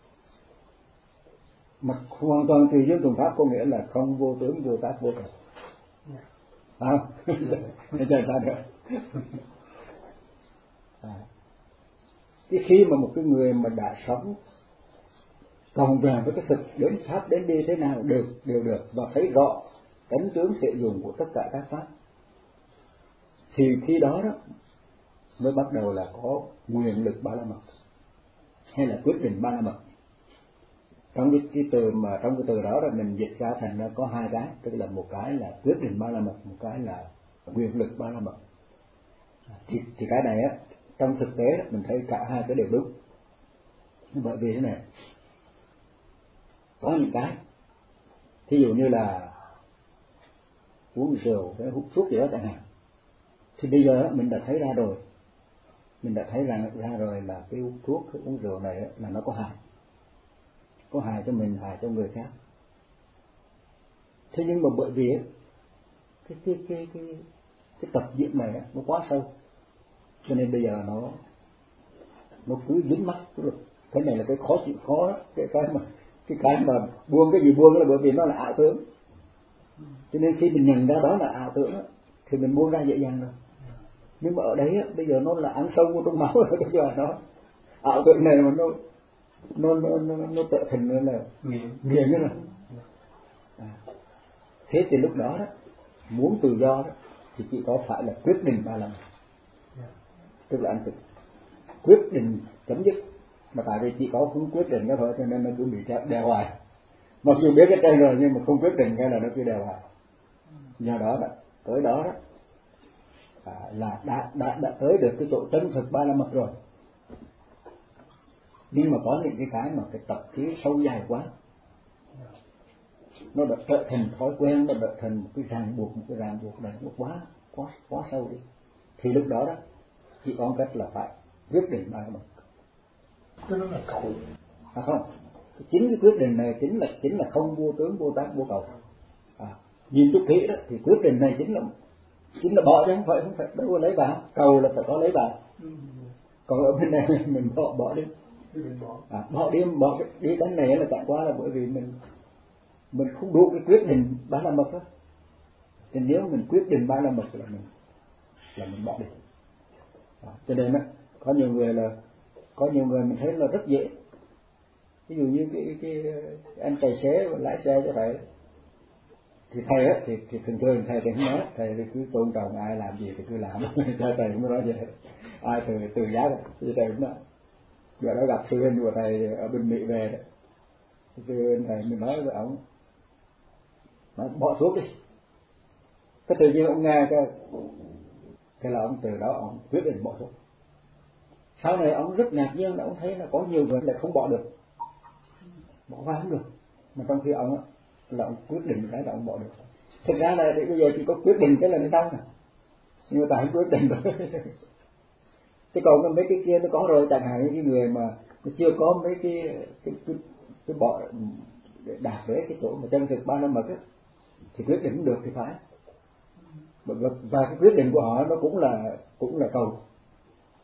Speaker 1: Mà hoàn toàn tùy duyên thuận pháp có nghĩa là không vô tướng, vô tác, vô cầu. À, để chơi sao được. À, cái khi mà một cái người mà đã sống còn về với cái thực đến pháp đến đi thế nào đều đều được và thấy rõ tánh tướng thể dùng của tất cả các pháp, thì khi đó đó mới bắt đầu là có nguyện lực ba la mật hay là quyết định ba la mật. Trong cái, cái từ mà trong cái từ đó là mình dịch ra thành ra có hai cái, tức là một cái là quyết định ba la mật, một cái là nguyện lực ba la mật. Thì, thì cái này á trong thực tế đó, mình thấy cả hai cái đều đúng. Bởi vì thế này, có những cái thí dụ như là uống rượu, cái hút thuốc gì đó chẳng hạn, thì bây giờ mình đã thấy ra rồi, mình đã thấy ra, ra rồi là cái uống thuốc, cái uống rượu này là nó có hại, có hại cho mình, hại cho người khác. Thế nhưng mà bởi vì cái cái cái cái cái tập diễn này nó quá sâu, cho nên bây giờ nó nó cứ dính mắc. Cái này là cái khó chịu khó đó. cái cái mà cái cái mà buông cái gì buông là bởi vì nó là ảo tưởng, cho nên khi mình nhận ra đó là ảo tưởng đó, thì mình buông ra dễ dàng rồi. Nhưng mà ở đấy á, bây giờ nó là ăn sâu vô trong máu rồi, bây giờ nó ảo tưởng này mà nó nó nó nó, nó trở thành nó là nghiền nghiền nữa rồi. À. Thế thì lúc đó đó muốn tự do đó thì chỉ có phải là quyết định ba lần, tức là anh tự quyết định chấm dứt. Mà tại vì chỉ có không quyết định đó thôi, cho nên nó cứ bị đeo hoài. Mặc dù biết cái tên rồi nhưng mà không quyết định cái là nó cứ đeo hoài. Do đó đó, tới đó đó à, là đã, đã đã tới được cái chỗ chân thực ba la mật rồi. Nhưng mà có những cái cái mà cái tập khí sâu dài quá, nó đã trở thành thói quen, nó đã thành một cái ràng buộc, một cái ràng buộc này nó quá quá quá sâu đi. Thì lúc đó đó chỉ có cách là phải quyết định ba la mật.
Speaker 2: Cái đó là cầu.
Speaker 1: À không, chính cái quyết định này chính là chính là không vô tướng, vô tác, vô cầu. À, nhìn chút kỹ đó thì quyết định này chính là chính là bỏ chứ không phải không phải đâu có lấy vào. Cầu là phải có lấy vào. Ừ. Còn ở bên này mình bỏ bỏ đi. À, bỏ đi bỏ đi cái này là chẳng qua là bởi vì mình mình không đủ cái quyết định ba la mật đó. Thì nếu mình quyết định ba la mật là mình là mình bỏ đi. À, cho nên á có nhiều người là có nhiều người mình thấy là rất dễ. Ví dụ như cái, cái, cái anh tài xế lái xe cho thầy, thì thầy á thì, thì thường thường thầy thì không nói, thầy thì cứ tôn trọng ai làm gì thì cứ làm. Cho thầy cũng nói vậy, ai từ từ giá thì thầy cũng nói. Giờ đó gặp sư huynh của thầy ở bên Mỹ về đó, sư huynh thầy mình nói với ông, nói bỏ thuốc đi. Cái tự nhiên ông nghe cái cái là ông từ đó ông quyết định bỏ thuốc. Sau này ông rất ngạc nhiên là ông thấy là có nhiều người lại không bỏ được, bỏ qua không được, mà trong khi ông là ông quyết định cái là ông bỏ được. Thực ra là bây giờ chỉ có quyết định cái là nó xong rồi, nhưng mà tại không quyết định rồi. Thế còn mấy cái kia nó có rồi, chẳng hạn những cái người mà nó chưa có mấy cái cái cái, cái bỏ để đạt tới cái chỗ mà chân thực ba la mật á, thì quyết định được thì phải. Và, và cái quyết định của họ nó cũng là cũng là cầu.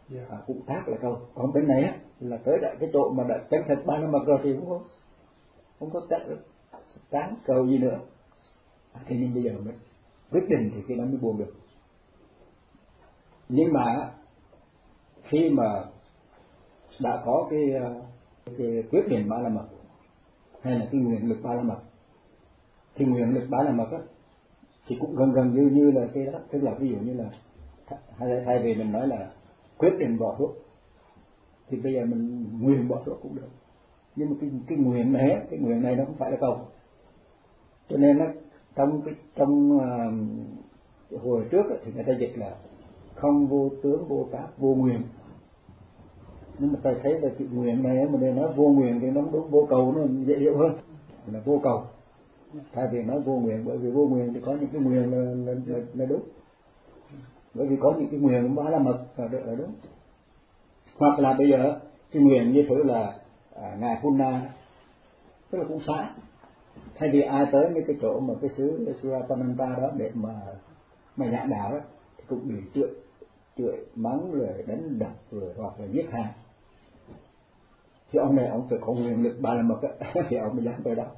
Speaker 2: Yeah.
Speaker 1: À, cũng tác là câu. Còn bên này á là tới đại cái chỗ mà đã chân thật ba la mật rồi thì cũng không không có tác tán cầu gì nữa. À, thế nên bây giờ mới quyết định thì khi đó mới buông được. Nhưng mà khi mà đã có cái, cái quyết định ba la mật hay là cái nguyện lực ba la mật, thì nguyện lực ba la mật á thì cũng gần gần như như là cái đó, tức là ví dụ như là thay, thay vì mình nói là quyết định bỏ thuốc thì bây giờ mình nguyện bỏ thuốc cũng được, nhưng mà cái cái nguyện này cái nguyện này nó không phải là cầu, cho nên nó trong cái trong uh, hồi trước thì người ta dịch là không vô tướng vô tác vô nguyện, nhưng mà ta thấy là cái nguyện này mà để nói vô nguyện thì nó đúng, vô cầu nó dễ hiểu hơn là vô cầu, thay vì nói vô nguyện, bởi vì vô nguyện thì có những cái nguyện là, là, là, là đúng, bởi vì có những cái nguyện ba la mật là, là đúng. Hoặc là bây giờ cái nguyện như thử là à, ngài Punna, tức là cũng xá, thay vì ai tới những cái chỗ mà cái xứ Surapananta đó để mà mà giảng đạo đó thì cũng bị chửi chửi mắng rồi đánh đập rồi hoặc là giết hại, thì ông này ông phải có nguyện lực ba la mật thì ông mới dám tới đó.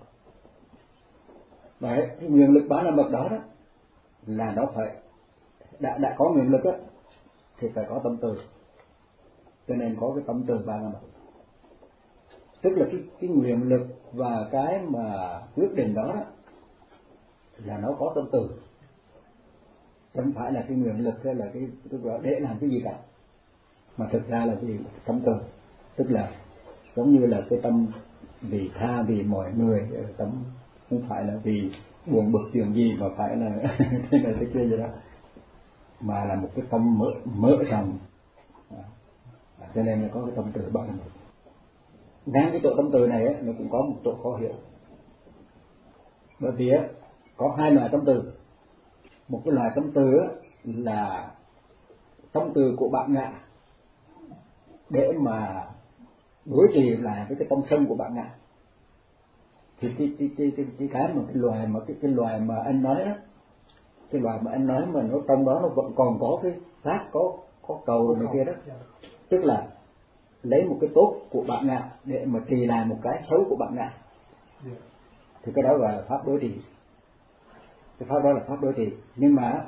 Speaker 1: Đấy, cái nguyện lực ba la mật đó đó là nó phải đã đã có nguyện lực á thì phải có tâm từ, cho nên có cái tâm từ ba la mật, tức là cái cái nguyện lực và cái mà quyết định đó, đó là nó có tâm từ, chứ không phải là cái nguyện lực hay là cái tức là để làm cái gì cả, mà thực ra là cái tâm từ, tức là giống như là cái tâm vì tha vì mọi người, tâm không phải là vì buồn bực chuyện gì mà phải là thế này thế kia gì đó, mà là một cái tâm mở mở rộng, à, cho nên là có cái tâm từ ba la mật. Ngang cái chỗ tâm từ này á, nó cũng có một chỗ khó hiểu, bởi vì á có hai loại tâm từ. Một cái loại tâm từ á là tâm từ của bạn ngạ để mà đối trị lại với cái tâm sân của bạn ngạ, thì cái cái cái cái cái cái mà cái loài mà cái cái loài mà anh nói đó, cái loài mà anh nói mà nó trong đó nó vẫn còn có cái tác có có cầu này kia đó, tức là lấy một cái tốt của bạn ngạ để mà trì lại một cái xấu của bạn ngạ, thì cái đó gọi là pháp đối trị. Cái pháp đó là pháp đối trị. Nhưng mà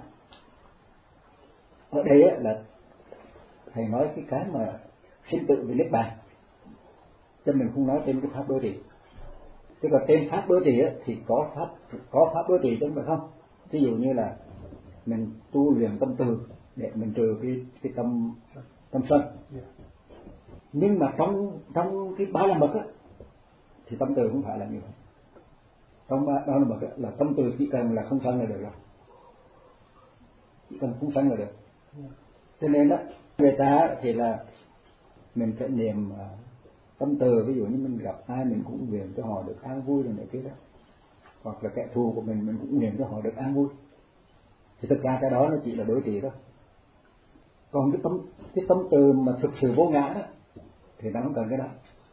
Speaker 1: ở đây á, là thầy nói cái cái mà sinh tử về niết bàn, cho mình không nói trên cái pháp đối trị. Chứ còn trên pháp đối trị á, thì có pháp có pháp đối trị chứ không phải không. Ví dụ như là mình tu luyện tâm từ để mình trừ cái cái tâm tâm sân. Nhưng mà trong trong cái ba la mật á thì tâm từ không phải là như vậy. Trong ba la mật á, là tâm từ chỉ cần là không sân là được rồi, chỉ cần không sân là được. Cho nên đó người ta thì là mình phải niệm uh, tâm từ, ví dụ như mình gặp ai mình cũng nguyện cho họ được an vui rồi này kia đó, hoặc là kẻ thù của mình mình cũng nguyện cho họ được an vui, thì thực ra cái đó nó chỉ là đối trị thôi. Còn cái tâm cái tâm từ mà thực sự vô ngã đó thì nó không cần cái đó,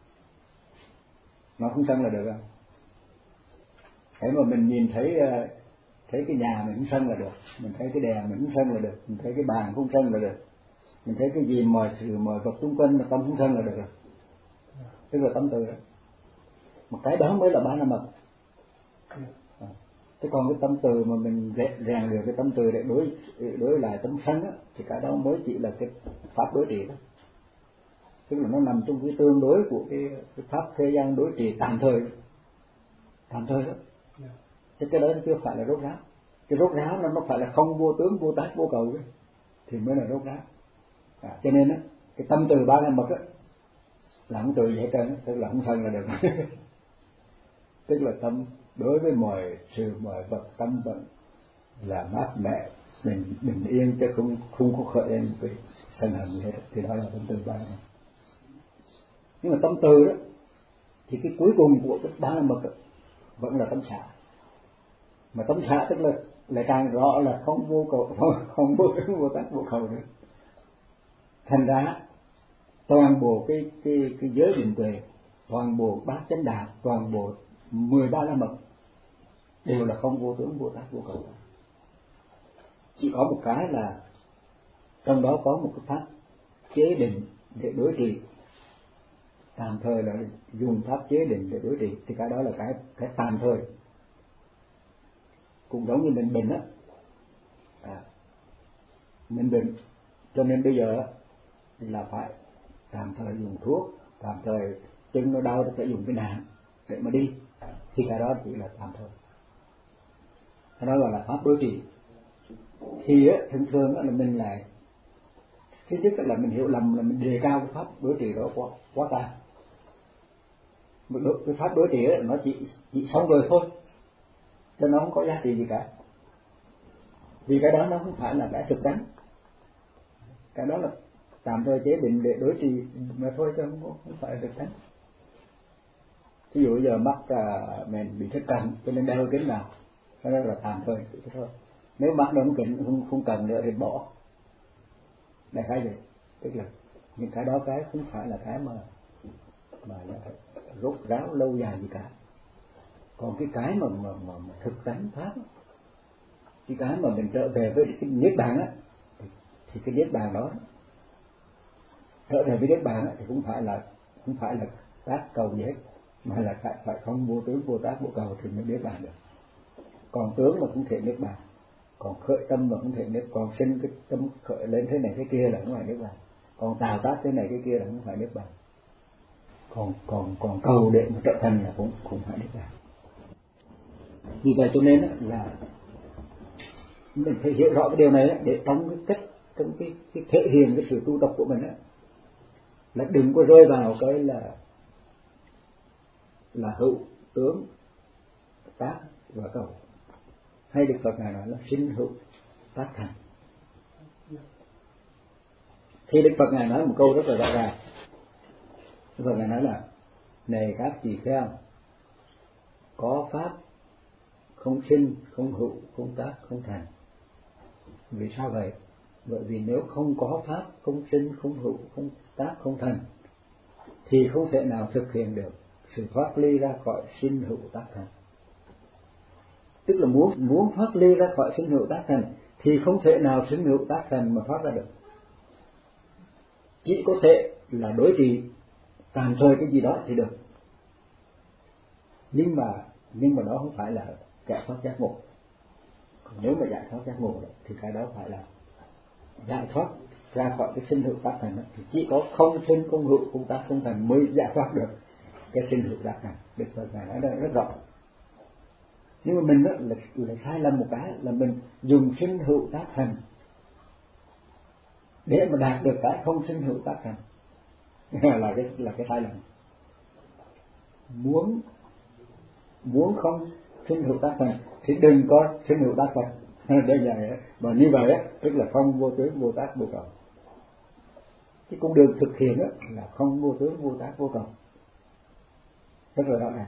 Speaker 1: nó không sân là được rồi. Thế mà mình nhìn thấy thấy cái nhà mình không sân là được, mình thấy cái đèn mình không sân là được, mình thấy cái bàn không sân là được, mình thấy cái gì mọi sự mọi vật xung quanh mà tâm không sân là được rồi, tức là tâm từ đó. Một cái đó mới là ba la mật. À, thế còn cái tâm từ mà mình rèn được cái tâm từ để đối đối lại tâm sân á, thì cái đó mới chỉ là cái pháp đối trị đó, tức là nó nằm trong cái tương đối của cái, cái pháp thế gian đối trị tạm thời tạm thời đó. Thế cái đó nó chưa phải là rốt ráo. Cái rốt ráo nó nó phải là không vô tướng vô tác vô cầu ấy, thì mới là rốt ráo. À, cho nên á cái tâm từ ba la mật á là không từ gì hết trơn, tức là không sân là được. Tức là tâm đối với mọi sự mọi vật tâm vẫn là mát mẻ bình bình yên, chứ không không có khởi lên cái sân hận gì hết, thì đó là tâm từ ba la mật. Nhưng mà tâm từ đó thì cái cuối cùng của cái ba la mật vẫn là tâm xả, mà tâm xả tức là lại càng rõ là không vô cầu, không, không vô tướng vô tác vô cầu nữa. Thành ra toàn bộ cái cái cái giới định tuệ, toàn bộ bát chánh đạo, toàn bộ mười ba la mật đều là không vô tướng vô tác vô cầu. Chỉ có một cái là trong đó có một cái pháp chế định để đối trị, tạm thời là dùng pháp chế định để đối trị, thì cái đó là cái cái tạm thời. Cũng giống như mình bệnh á, à, mình bệnh cho nên bây giờ là phải tạm thời dùng thuốc, tạm thời chân nó đau thì phải dùng cái nạn để mà đi, thì cái đó chỉ là tạm thời. Cái đó gọi là pháp đối trị. Thì á, thường thường á, là mình lại thứ nhất là mình hiểu lầm là mình đề cao cái pháp đối trị đó quá quá cao. Cái pháp đối trị đó, nó chỉ chỉ xong rồi thôi, cho nó không có giá trị gì cả. Vì cái đó nó không phải là cái thực tánh, cái đó là tạm thời chế định để đối trị mà thôi, chứ không, không phải là thực tánh. Ví dụ giờ mắt à, mình bị thất cần cho nên đeo kính nào, cái đó là tạm thời thôi. Nếu mắt nó không cần, không, không cần nữa thì bỏ. Đại khái vậy, tức là những cái đó cái không phải là cái mà mà là rốt ráo lâu dài gì cả. Còn cái cái mà mà, mà, mà thực tánh pháp, cái cái mà mình trở về với cái niết bàn á, thì, thì cái niết bàn đó trở về với niết bàn á, thì cũng phải là không phải là tác cầu gì hết, mà là phải, phải không vô tướng vô tác vô cầu thì mới niết bàn được. Còn tướng mà không thể niết bàn, còn khởi tâm mà không thể niết, còn sinh cái tâm khởi lên thế này thế kia là không phải niết bàn, còn tạo tác thế này thế kia là không phải niết bàn, còn còn còn cầu để mà trở thành là cũng cũng phải niết bàn. Vì vậy cho nên là mình phải hiểu rõ cái điều này để trong cái cách, trong cái, cái thể hiện cái sự tu tập của mình là đừng có rơi vào cái là là hữu tướng tác và cầu. Hay Đức Phật ngài nói là sinh hữu tác thành. Thì Đức Phật ngài nói một câu rất là rõ ràng. Đức Phật ngài nói là này các tỳ kheo, có pháp không sinh, không hữu, không tác, không thành. Vì sao vậy? Bởi vì nếu không có pháp không sinh, không hữu, không tác, không thành thì không thể nào thực hiện được sự thoát ly ra khỏi sinh hữu tác thành. Tức là muốn muốn thoát ly ra khỏi sinh hữu tác thành thì không thể nào sinh hữu tác thành mà thoát ra được. Chỉ có thể là đối trị tạm thời cái gì đó thì được. Nhưng mà nhưng mà đó không phải là giải thoát giác ngộ. Còn nếu mà giải thoát giác ngộ thì cái đó phải là giải thoát ra khỏi cái sinh hữu tác thành đó. Thì chỉ có không sinh, không hữu, không tác, không thành mới giải thoát được cái sinh hữu tác thành. Đức Phật ngài nói rất, rất rõ. Nhưng mà mình đó là, là sai lầm một cái là mình dùng sinh hữu tác thành để mà đạt được cái không sinh hữu tác thành là cái là cái sai lầm. Muốn muốn không sinh hữu tác thành thì đừng có sinh hữu tác thành. Đây là mà như vậy á, tức là không vô tướng vô tác vô cầu. Cái con đường thực hiện á là không vô tướng vô tác vô cầu, rất là rõ ràng.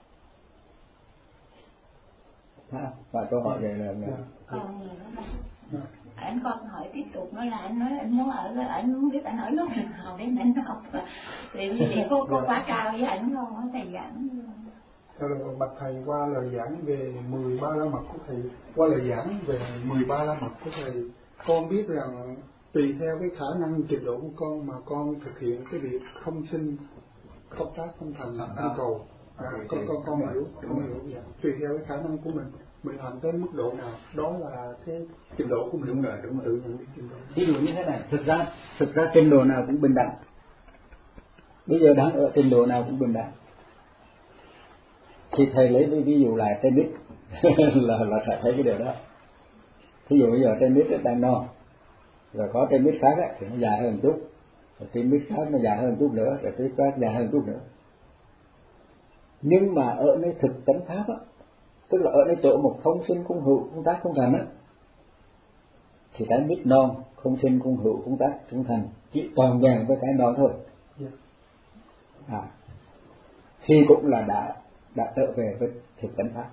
Speaker 1: Ha, và câu hỏi này là, là...
Speaker 3: Còn anh con hỏi tiếp tục, nó là anh nói anh muốn ở, anh muốn biết anh ở lúc nào để anh học, thì như vậy cô cô quá cao với anh không có thầy giảng.
Speaker 2: Bạch thầy, qua lời giảng về mười ba la mật của thầy, qua lời giảng về mười ba la mật của thầy, con biết rằng tùy theo cái khả năng trình độ của con mà con thực hiện cái việc không sinh, không tác, không thành, không cầu. À, con con con hiểu, con hiểu vậy. Tùy theo cái khả năng của mình, mình làm tới mức độ nào, đó là cái trình độ của mình.
Speaker 1: Đúng rồi, đúng rồi.
Speaker 2: Tự nhận cái trình độ.
Speaker 1: Ví dụ như thế này, thực ra thực ra trình độ nào cũng bình đẳng. Bây giờ đang ở trình độ nào cũng bình đẳng. Thì thầy lấy ví dụ lại tennis là là thầy thấy cái điều đó. Ví dụ bây giờ tennis đang non, rồi có tennis khác ấy, thì nó dài hơn chút, rồi tennis khác nó dài hơn chút nữa, rồi tennis khác dài hơn chút nữa. Nhưng mà ở nơi thực tánh pháp á, tức là ở nơi chỗ một không sinh không hữu không tác không thành á, thì cái mít non không sinh không hữu không tác không thành chỉ toàn vẹn với cái non thôi. À, thì cũng là đã đã trở về với thực tánh pháp.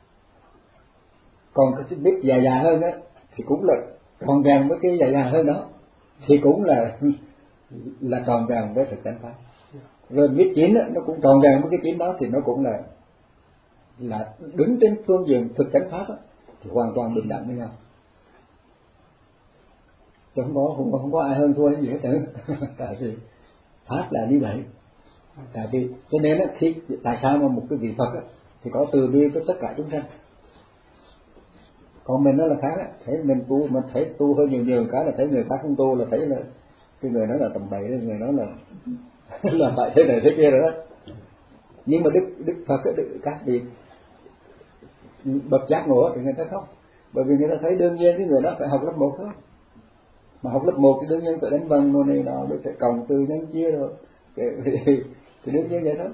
Speaker 1: Còn cái mít dài dài hơn á thì cũng là toàn vẹn với cái dài dài hơn đó, thì cũng là là toàn vẹn với thực tánh pháp. Rồi mít chín á, nó cũng tròn vẹn với cái chín đó, thì nó cũng là là đứng trên phương diện thực tánh pháp á, thì hoàn toàn bình đẳng với nhau. chứ không có không có, không có ai hơn thua gì hết nữa. Tại vì pháp là như vậy. Tại vì cho nên á, khi tại sao mà một cái vị Phật á, thì có từ bi cho tất cả chúng sanh. Còn mình nó là khác á, thấy mình tu mình thấy tu hơi nhiều nhiều cái là thấy người khác không tu là thấy là cái người đó là tầm bậy, người đó là là tại thế này thế kia rồi đó. Nhưng mà đức đức Phật á, đức các vị bậc giác ngộ thì người ta không, bởi vì người ta thấy đương nhiên cái người đó phải học lớp một thôi, mà học lớp một thì đương nhiên phải đánh vần rồi này nọ, rồi phải cộng từ nhân chia rồi thì, thì đương nhiên vậy thôi.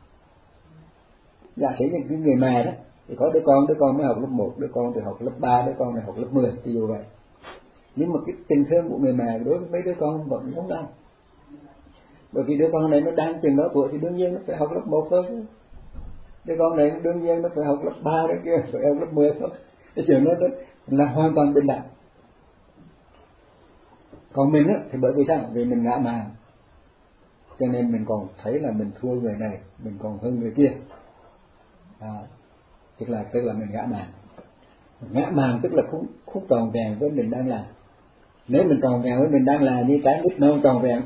Speaker 1: Giả sử như cái người mẹ đó thì có đứa con đứa con mới học lớp một, đứa con thì học lớp ba, đứa con này học lớp mười, ví dụ vậy. Nhưng mà cái tình thương của người mẹ đối với mấy đứa con vẫn không đau, bởi vì đứa con này nó đang chừng đó tuổi thì đương nhiên nó phải học lớp một thôi. Đứa con này đương nhiên nó phải học lớp ba, đứa kia phải học lớp mười thôi. Cái chuyện đó, đó là hoàn toàn bình đẳng. Còn mình á thì bởi vì sao? Vì mình ngã mạn, cho nên mình còn thấy là mình thua người này, mình còn hơn người kia. À, tức là tức là mình ngã mạn. Ngã mạn tức là không không tròn vẹn với mình đang làm. Nếu mình tròn vẹn với mình đang làm như trái mít non tròn vẹn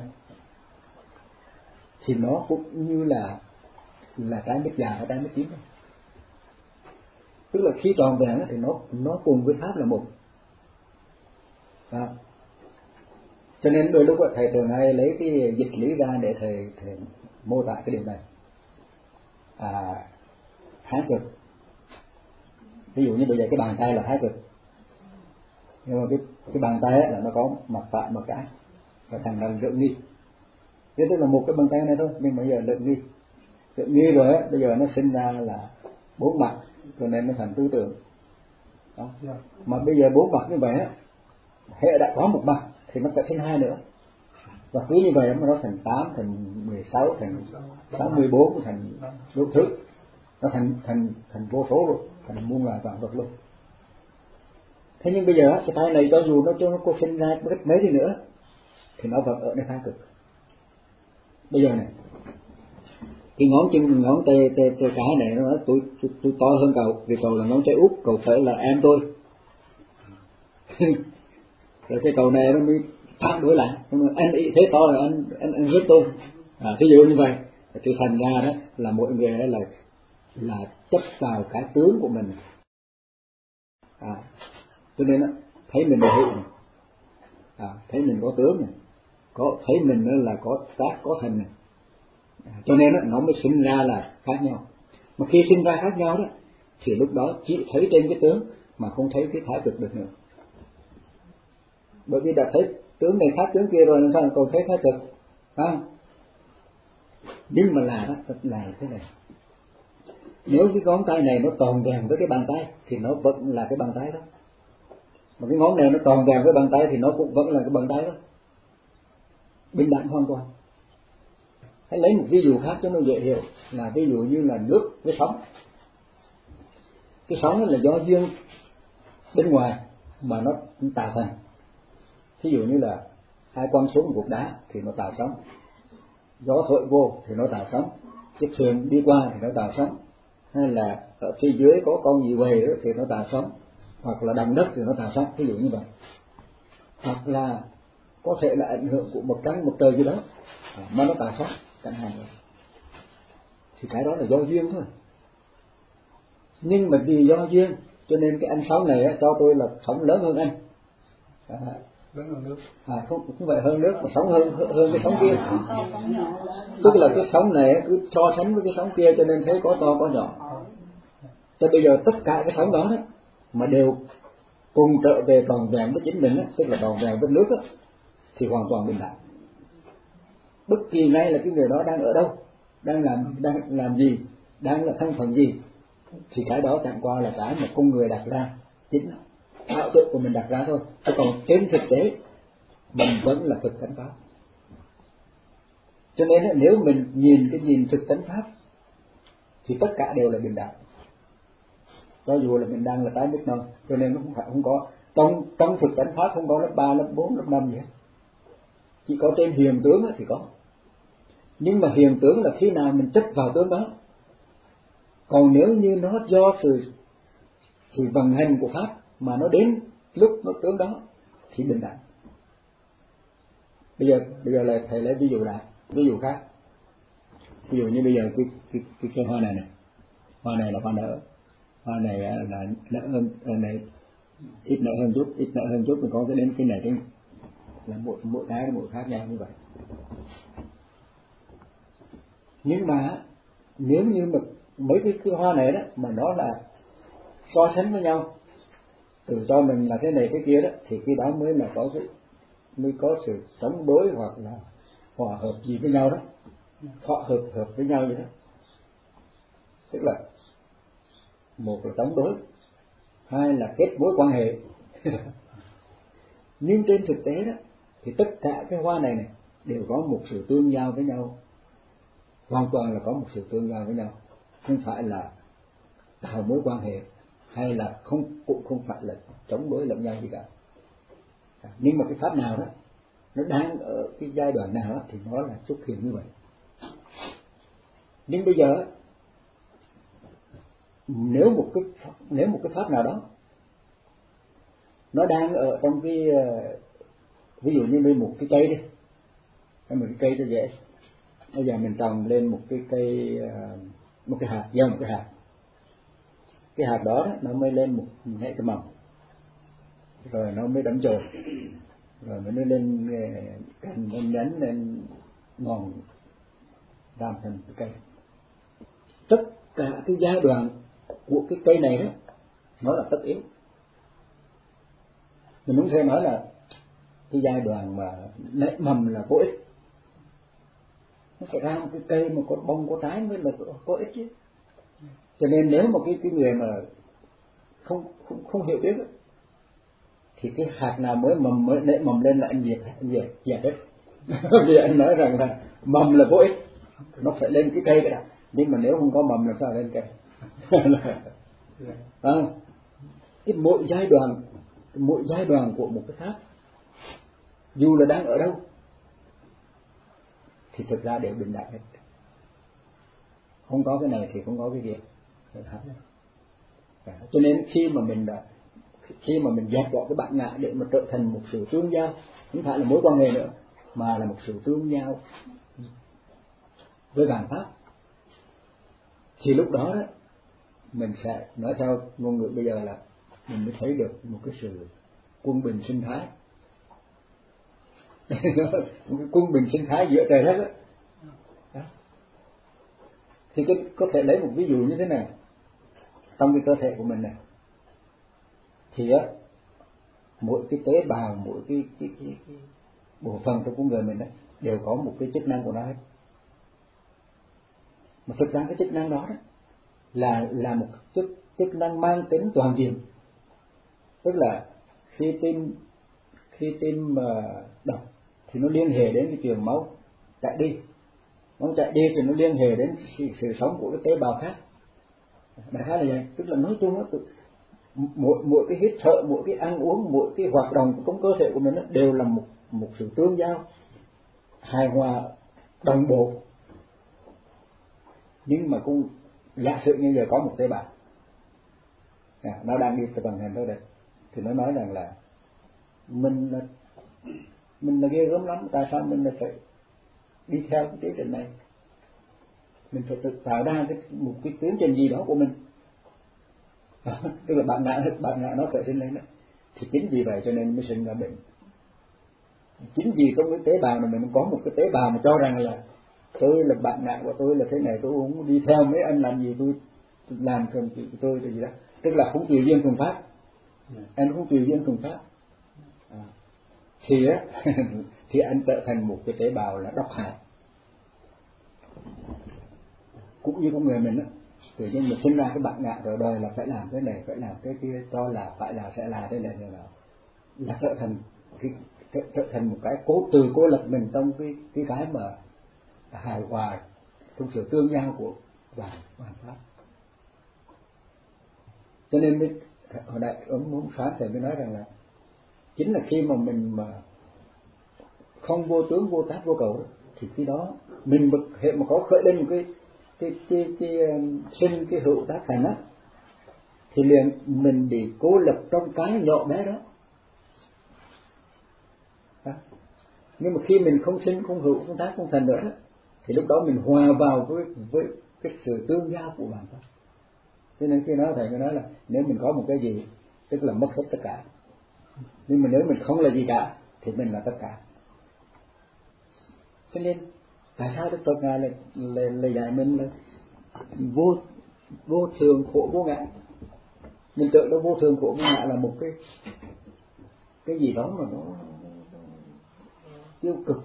Speaker 1: thì nó cũng như là là trái mít già và trái mít chín. Tức là khi tròn vẹn thì nó nó cùng với pháp là một. À, cho nên đôi lúc thầy thường hay lấy cái dịch lý ra để thầy, thầy mô tả cái điều này. À, thái cực. Ví dụ như bây giờ cái bàn tay là thái cực, nhưng mà cái cái bàn tay ấy là nó có mặt phải mặt trái và thành ra lượng nghi. Thế tức là một cái bàn tay này thôi, nhưng mà bây giờ lượng nghi, lượng nghi rồi á, bây giờ nó sinh ra là bốn mặt, cho nên nó thành tứ tượng. Đó. Mà bây giờ bốn mặt như vậy á, hệ đã có một mặt thì nó phải sinh hai nữa, và cứ như vậy mà nó thành tám, thành mười sáu, thành sáu mươi bốn, thành đủ thứ, nó thành thành thành vô số luôn, thành muôn loài vạn vật luôn. Thế nhưng bây giờ cái tay này cho dù nó cho nó có sinh ra cách mấy đi nữa thì nó vẫn ở nơi thái cực. Bây giờ này, cái ngón chân ngón tay tay tay cái này nó nói tôi, tôi tôi to hơn cậu, vì cậu là ngón tay út, cậu phải là em tôi. Rồi cái cậu này nó mới phản đối lại, anh ý thế to là anh anh anh giết tôi. À, ví dụ như vậy thì thành ra đó là mỗi người đó là là chấp vào cái tướng của mình. À, cho nên đó, thấy mình là hữu, à, thấy mình có tướng này, có thấy mình là có tác có hình này, à, cho nên đó, nó mới sinh ra là khác nhau. Mà khi sinh ra khác nhau đó thì lúc đó chỉ thấy trên cái tướng mà không thấy cái thái cực được nữa, bởi vì đã thấy tướng này khác tướng kia rồi làm sao còn thấy thái cực, à, nhưng mà là đó là thế này. Nếu cái ngón tay này nó tròn vẹn với cái bàn tay thì nó vẫn là cái bàn tay đó, mà cái ngón này nó tròn vẹn với bàn tay thì nó cũng vẫn là cái bàn tay đó, bình đẳng hoàn toàn. Hãy lấy một ví dụ khác cho nó dễ hiểu, là ví dụ như là nước với sóng. Cái sóng là do duyên bên ngoài mà nó tạo thành. Ví dụ như là ai quăng xuống một cục đá thì nó tạo sóng, gió thổi vô thì nó tạo sóng, chiếc thuyền đi qua thì nó tạo sóng, hay là ở phía dưới có con gì về đó thì nó tạo sóng, hoặc là đằng đất thì nó tạo sóng, ví dụ như vậy. Hoặc là có thể là ảnh hưởng của một trăng một trời gì đó mà nó tạo sóng chẳng hạn, thì cái đó là do duyên thôi. Nhưng mà vì do duyên cho nên cái anh sóng này á, cho tôi là sóng lớn hơn anh, à,
Speaker 2: lớn hơn nước,
Speaker 1: à, không không phải hơn nước mà sóng hơn hơn cái sóng kia. Tức là cái sóng này cứ so sánh với cái sóng kia cho nên thấy có to có nhỏ. Cho bây giờ tất cả cái sóng đó, đó mà đều cùng trở về tròn vẹn với chính mình á, tức là tròn vẹn với nước á, thì hoàn toàn bình đẳng. Bất kỳ ngay là cái người đó đang ở đâu, đang làm đang làm gì, đang là thân phận gì, thì cái đó chẳng qua là cái mà con người đặt ra, chính ảo tưởng của mình đặt ra thôi. Chứ còn trên thực tế mình vẫn là thực tánh pháp. Cho nên nếu mình nhìn cái nhìn thực tánh pháp thì tất cả đều là bình đẳng, cho dù là mình đang là tái biết non. Cho nên nó không phải không có trong trong thực tánh pháp không có lớp ba, lớp bốn, lớp năm gì hết, chỉ có trên hiện tướng thì có. Nhưng mà hiện tướng là khi nào mình chấp vào tướng đó. Còn nếu như nó do sự sự vận hành của pháp mà nó đến lúc nó tướng đó thì bình đẳng. Bây giờ bây giờ là thầy lấy ví dụ lại, ví dụ khác. Ví dụ như bây giờ cái cái cái, cái hoa này này, hoa này là hoa nở, hoa này là nở hơn, này ít nở hơn chút, ít nở hơn chút, mình có cái đến cái này cái là mỗi mỗi cái mỗi khác nhau như vậy. Nhưng mà nếu như mà mấy cái, cái hoa này đó mà nó là so sánh với nhau, từ cho mình là cái này cái kia đó, thì cái đó mới là có cái mới có sự chống đối hoặc là hòa hợp gì với nhau đó, họ hợp hợp với nhau vậy đó. Tức là một là chống đối, hai là kết mối quan hệ. Nhưng trên thực tế đó thì tất cả cái hoa này này đều có một sự tương giao với nhau, hoàn toàn là có một sự tương giao với nhau, không phải là tạo mối quan hệ hay là không, cũng không phải là chống đối lẫn nhau gì cả. Nhưng mà cái pháp nào đó nó đang ở cái giai đoạn nào đó thì nó là xuất hiện như vậy. Nhưng bây giờ nếu một cái nếu một cái pháp nào đó nó đang ở trong cái, ví dụ như một cái cây đi, một cái cây cho dễ. Bây giờ mình trồng lên một cái cây, một cái hạt, gieo một cái hạt, cái hạt đó, đó nó mới lên một nảy cái mầm, rồi nó mới đâm chồi, rồi mới lên cành, lên nhánh, lên ngọn, làm thành cái cây. Tất cả cái giai đoạn của cái cây này đó nó là tất yếu. Mình muốn nói là cái giai đoạn mà nảy mầm là vô ích, nó phải ra một cái cây mà có bông có trái mới là có ích chứ. Cho nên nếu mà cái cái người mà không không không hiểu biết đó, thì cái hạt nào mới mầm mới nảy mầm lên là anh diệt anh diệt diệt hết. Vì anh nói rằng là mầm là vô ích, nó phải lên cái cây cái đã. Nhưng mà nếu không có mầm làm sao lên cây? À, cái mỗi giai đoạn mỗi giai đoạn của một cái pháp, dù là đang ở đâu thì thực ra đều bình đẳng hết, không có cái này thì không có cái kia. Cho nên khi mà mình đã khi mà mình dẹp bỏ cái bản ngã để mà trở thành một sự tương giao, không phải là mối quan hệ nữa, mà là một sự tương giao với vạn pháp, thì lúc đó, đó mình sẽ nói theo ngôn ngữ bây giờ là mình mới thấy được một cái sự quân bình sinh thái. Một cái quân bình sinh thái giữa trời đất đó. Thì cái, có thể lấy một ví dụ như thế này, trong cái cơ thể của mình này, thì á mỗi cái tế bào, mỗi cái, cái, cái, cái bộ phận trong con người mình đó đều có một cái chức năng của nó hết. Mà thực ra cái chức năng đó, đó là là một chức chức năng mang tính toàn diện. Tức là khi tim khi tim mà đập thì nó liên hệ đến cái trường máu chạy đi, máu chạy đi thì nó liên hệ đến sự, sự sống của cái tế bào khác. Đại khái là vậy. Tức là nói chung đó, mỗi mỗi cái hít thở, mỗi cái ăn uống, mỗi cái hoạt động trong cơ thể của mình đó, đều là một một sự tương giao hài hòa đồng bộ. Nhưng mà cũng giả sử như giờ có một tế bào à, nó đang đi từ bằng hành thôi đây, thì nó nói rằng là mình là mình là ghê gớm lắm, tại sao mình là phải đi theo cái tiến trình này, mình phải tự tạo ra cái một cái tiến trình gì đó của mình. À, tức là bạn ngã bạn ngã nó khởi sinh lên đó, thì chính vì vậy cho nên mới sinh ra bệnh. Chính vì trong cái tế bào này mình có một cái tế bào mà cho rằng là tôi là bạn ngã của tôi là thế này, tôi không đi theo mấy anh làm gì, tôi làm cần chuyện của tôi là gì đó, tức là không tùy duyên thuần pháp, anh không tùy duyên thuần pháp, à, thì á thì anh trở thành một cái tế bào là độc hại. Cũng như con người mình á, tự nhiên mình sinh ra cái bạn ngã rồi đời là phải làm cái này, phải làm cái kia, cho là phải là sẽ là thế này, này là là trở thành cái trở, trở thành một cái cố từ cố lập mình trong cái cái cái mà hài hòa trong sự tương giao của vạn vạn pháp. Cho nên mới hồi nãy ông muốn phán thầy mới nói rằng là chính là khi mà mình mà không vô tướng vô tác vô cầu thì khi đó mình bực hệ mà có khởi lên một cái cái cái cái, cái sinh cái hữu tác thành á, thì liền mình bị cố lập trong cái nhỏ bé đó. đó Nhưng mà khi mình không sinh, không hữu, không tác, không thành nữa thì lúc đó mình hòa vào với với cái sự tương giao của bản thân. Cho nên khi nói thầy mới nói là nếu mình có một cái gì tức là mất hết tất cả, nhưng mà nếu mình không là gì cả thì mình là tất cả. Cho nên tại sao Đức Phật ngài lại lại lại dạy mình là vô vô thường khổ vô ngã? Mình tưởng đó vô thường khổ vô ngã là một cái cái gì đó mà nó tiêu cực.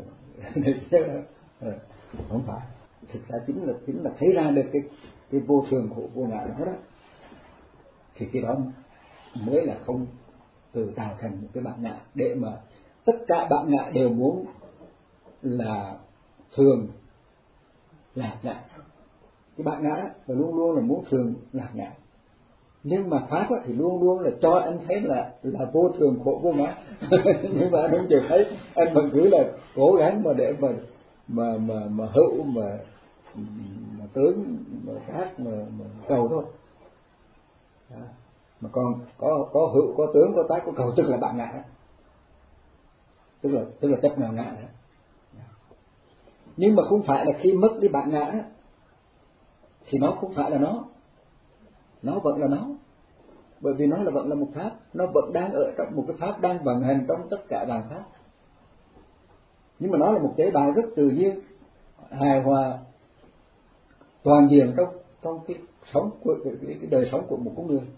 Speaker 1: Không phải, thực ra chính là chính là thấy ra được cái cái vô thường khổ vô ngã đó đó, thì cái đó mới là không tự tạo thành một cái bản ngã, để mà tất cả bản ngã đều muốn là thường lạc ngã. Cái bản ngã là luôn luôn là muốn thường lạc ngã, nhưng mà pháp thì luôn luôn là cho anh thấy là là vô thường khổ vô ngã. Nhưng mà anh không chịu thấy, anh vẫn cứ là cố gắng mà để mà mà mà mà hữu mà mà tướng mà khác mà, mà cầu thôi. Đó. Mà còn có có hữu, có tướng, có tác, có cầu, tức là bản ngã đó. tức là tức là chấp ngã ngã đó. Nhưng mà không phải là khi mất đi bản ngã đó, thì nó không phải là nó, nó vẫn là nó, bởi vì nó là vẫn là một pháp, nó vẫn đang ở trong một cái pháp đang vận hành trong tất cả vạn pháp. Nhưng mà nó là một tế bào rất tự nhiên, hài hòa, toàn diện trong trong cái sống của cái, cái đời sống của một con người.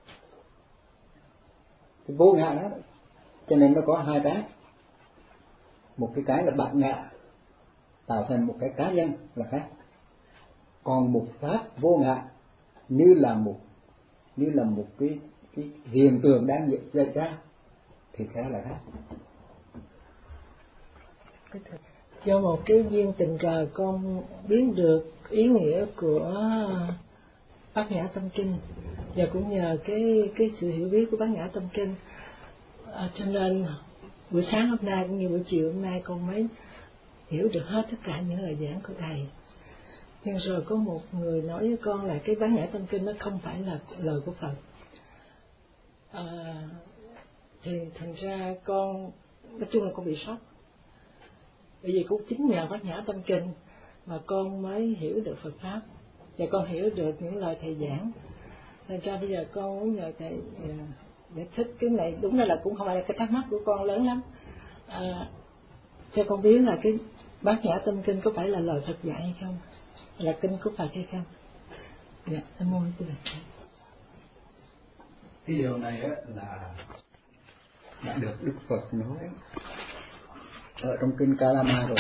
Speaker 1: Cái vô ngã đó, cho nên nó có hai cái, một cái cái là bản ngã tạo thành một cái cá nhân là khác, còn một pháp vô ngã như là một như là một cái cái hiện tượng đang diễn ra thì cái là khác.
Speaker 5: Do một cái duyên tình cờ con biết được ý nghĩa của Bát Nhã Tâm Kinh, và cũng nhờ cái cái sự hiểu biết của Bát Nhã Tâm Kinh, à, cho nên buổi sáng hôm nay cũng như buổi chiều hôm nay con mới hiểu được hết tất cả những lời giảng của thầy. Nhưng rồi có một người nói với con là cái Bát Nhã Tâm Kinh nó không phải là lời của Phật, à, thì thành ra con nói chung là con bị sốc. Bởi vì cũng chính nhờ Bát Nhã Tâm Kinh mà con mới hiểu được Phật pháp, và con hiểu được những lời thầy giảng. Thành ra bây giờ con muốn nhờ thầy giải thích cái này, đúng là cũng không phải là cái thắc mắc của con lớn lắm, à, cho con biết là cái Bát Nhã Tâm Kinh có phải là lời Phật dạy hay không, là kinh của Phật hay không. Dạ, em mong quý vị.
Speaker 1: Cái điều này á là đã được Đức Phật nói ở trong kinh Kalama rồi.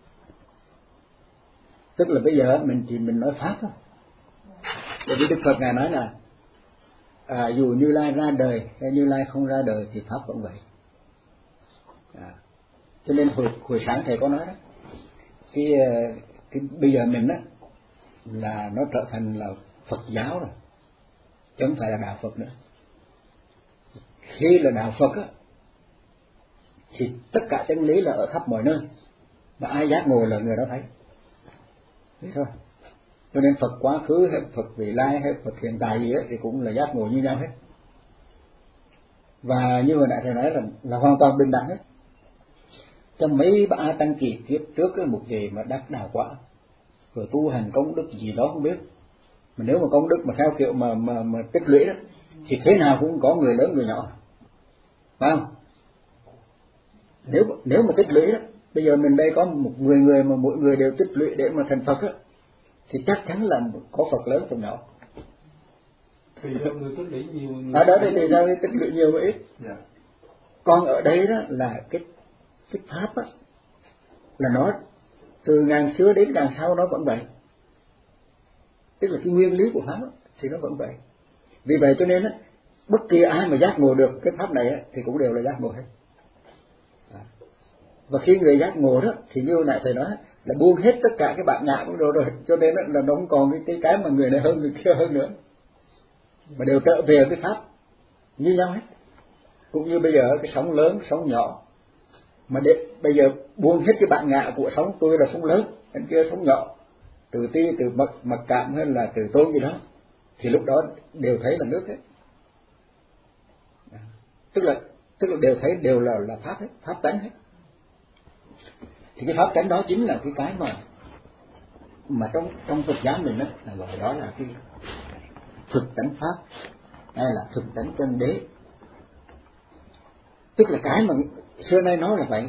Speaker 1: Tức là bây giờ mình chỉ mình nói pháp thôi. Bởi vì Đức Phật ngài nói là à, dù Như Lai ra đời hay Như Lai không ra đời thì pháp vẫn vậy. À, cho nên hồi, hồi sáng thầy có nói đó, cái, cái bây giờ mình á là nó trở thành là Phật giáo rồi, chứ không phải là đạo Phật nữa. Khi là đạo Phật á thì tất cả chân lý là ở khắp mọi nơi, mà ai giác ngộ là người đó thấy. Thế thôi. Cho nên Phật quá khứ hay Phật vị lai hay Phật hiện tại gì ấy, thì cũng là giác ngộ như nhau hết. Và như hồi nãy thầy nói là, là hoàn toàn bình đẳng hết. Trong mấy ba A Tăng Kỳ kiếp trước ấy, một vị mà đắc đạo quả rồi tu hành công đức gì đó không biết, mà nếu mà công đức mà theo kiểu mà mà, mà tích lũy đó thì thế nào cũng có người lớn người nhỏ, phải không? Nếu nếu mà tích lũy đó, bây giờ mình đây có một mười người mà mỗi người đều tích lũy để mà thành Phật á, thì chắc chắn là có Phật lớn Phật nhỏ.
Speaker 2: Tùy theo người tích lũy nhiều.
Speaker 1: Ở đó thì tùy theo cái tích lũy nhiều và ít.
Speaker 2: Dạ.
Speaker 1: Còn ở đây đó là cái cái pháp á, là nó từ ngàn xưa đến đằng sau nó vẫn vậy. Tức là cái nguyên lý của pháp á, thì nó vẫn vậy. Vì vậy cho nên á, bất kỳ ai mà giác ngộ được cái pháp này á, thì cũng đều là giác ngộ hết. Và khi người giác ngộ đó thì như hồi nãy thầy nói là buông hết tất cả cái bản ngã cũng rồi rồi, cho nên là nó không còn cái, cái cái mà người này hơn người kia hơn nữa, mà đều trở về cái pháp như nhau hết. Cũng như bây giờ cái sóng lớn sóng nhỏ, mà để, bây giờ buông hết cái bản ngã của sóng tôi là sóng lớn, anh kia sóng nhỏ, từ ti từ mặc mặc cảm hay là từ tôn gì đó, thì lúc đó đều thấy là nước hết. Tức là tức là đều thấy đều là là pháp hết, pháp tánh hết. Thì cái pháp tánh đó chính là cái cái mà mà trong trong Phật giáo mình đó là gọi đó là cái thực tánh pháp hay là thực tánh chân đế. Tức là cái mà xưa nay nói là vậy,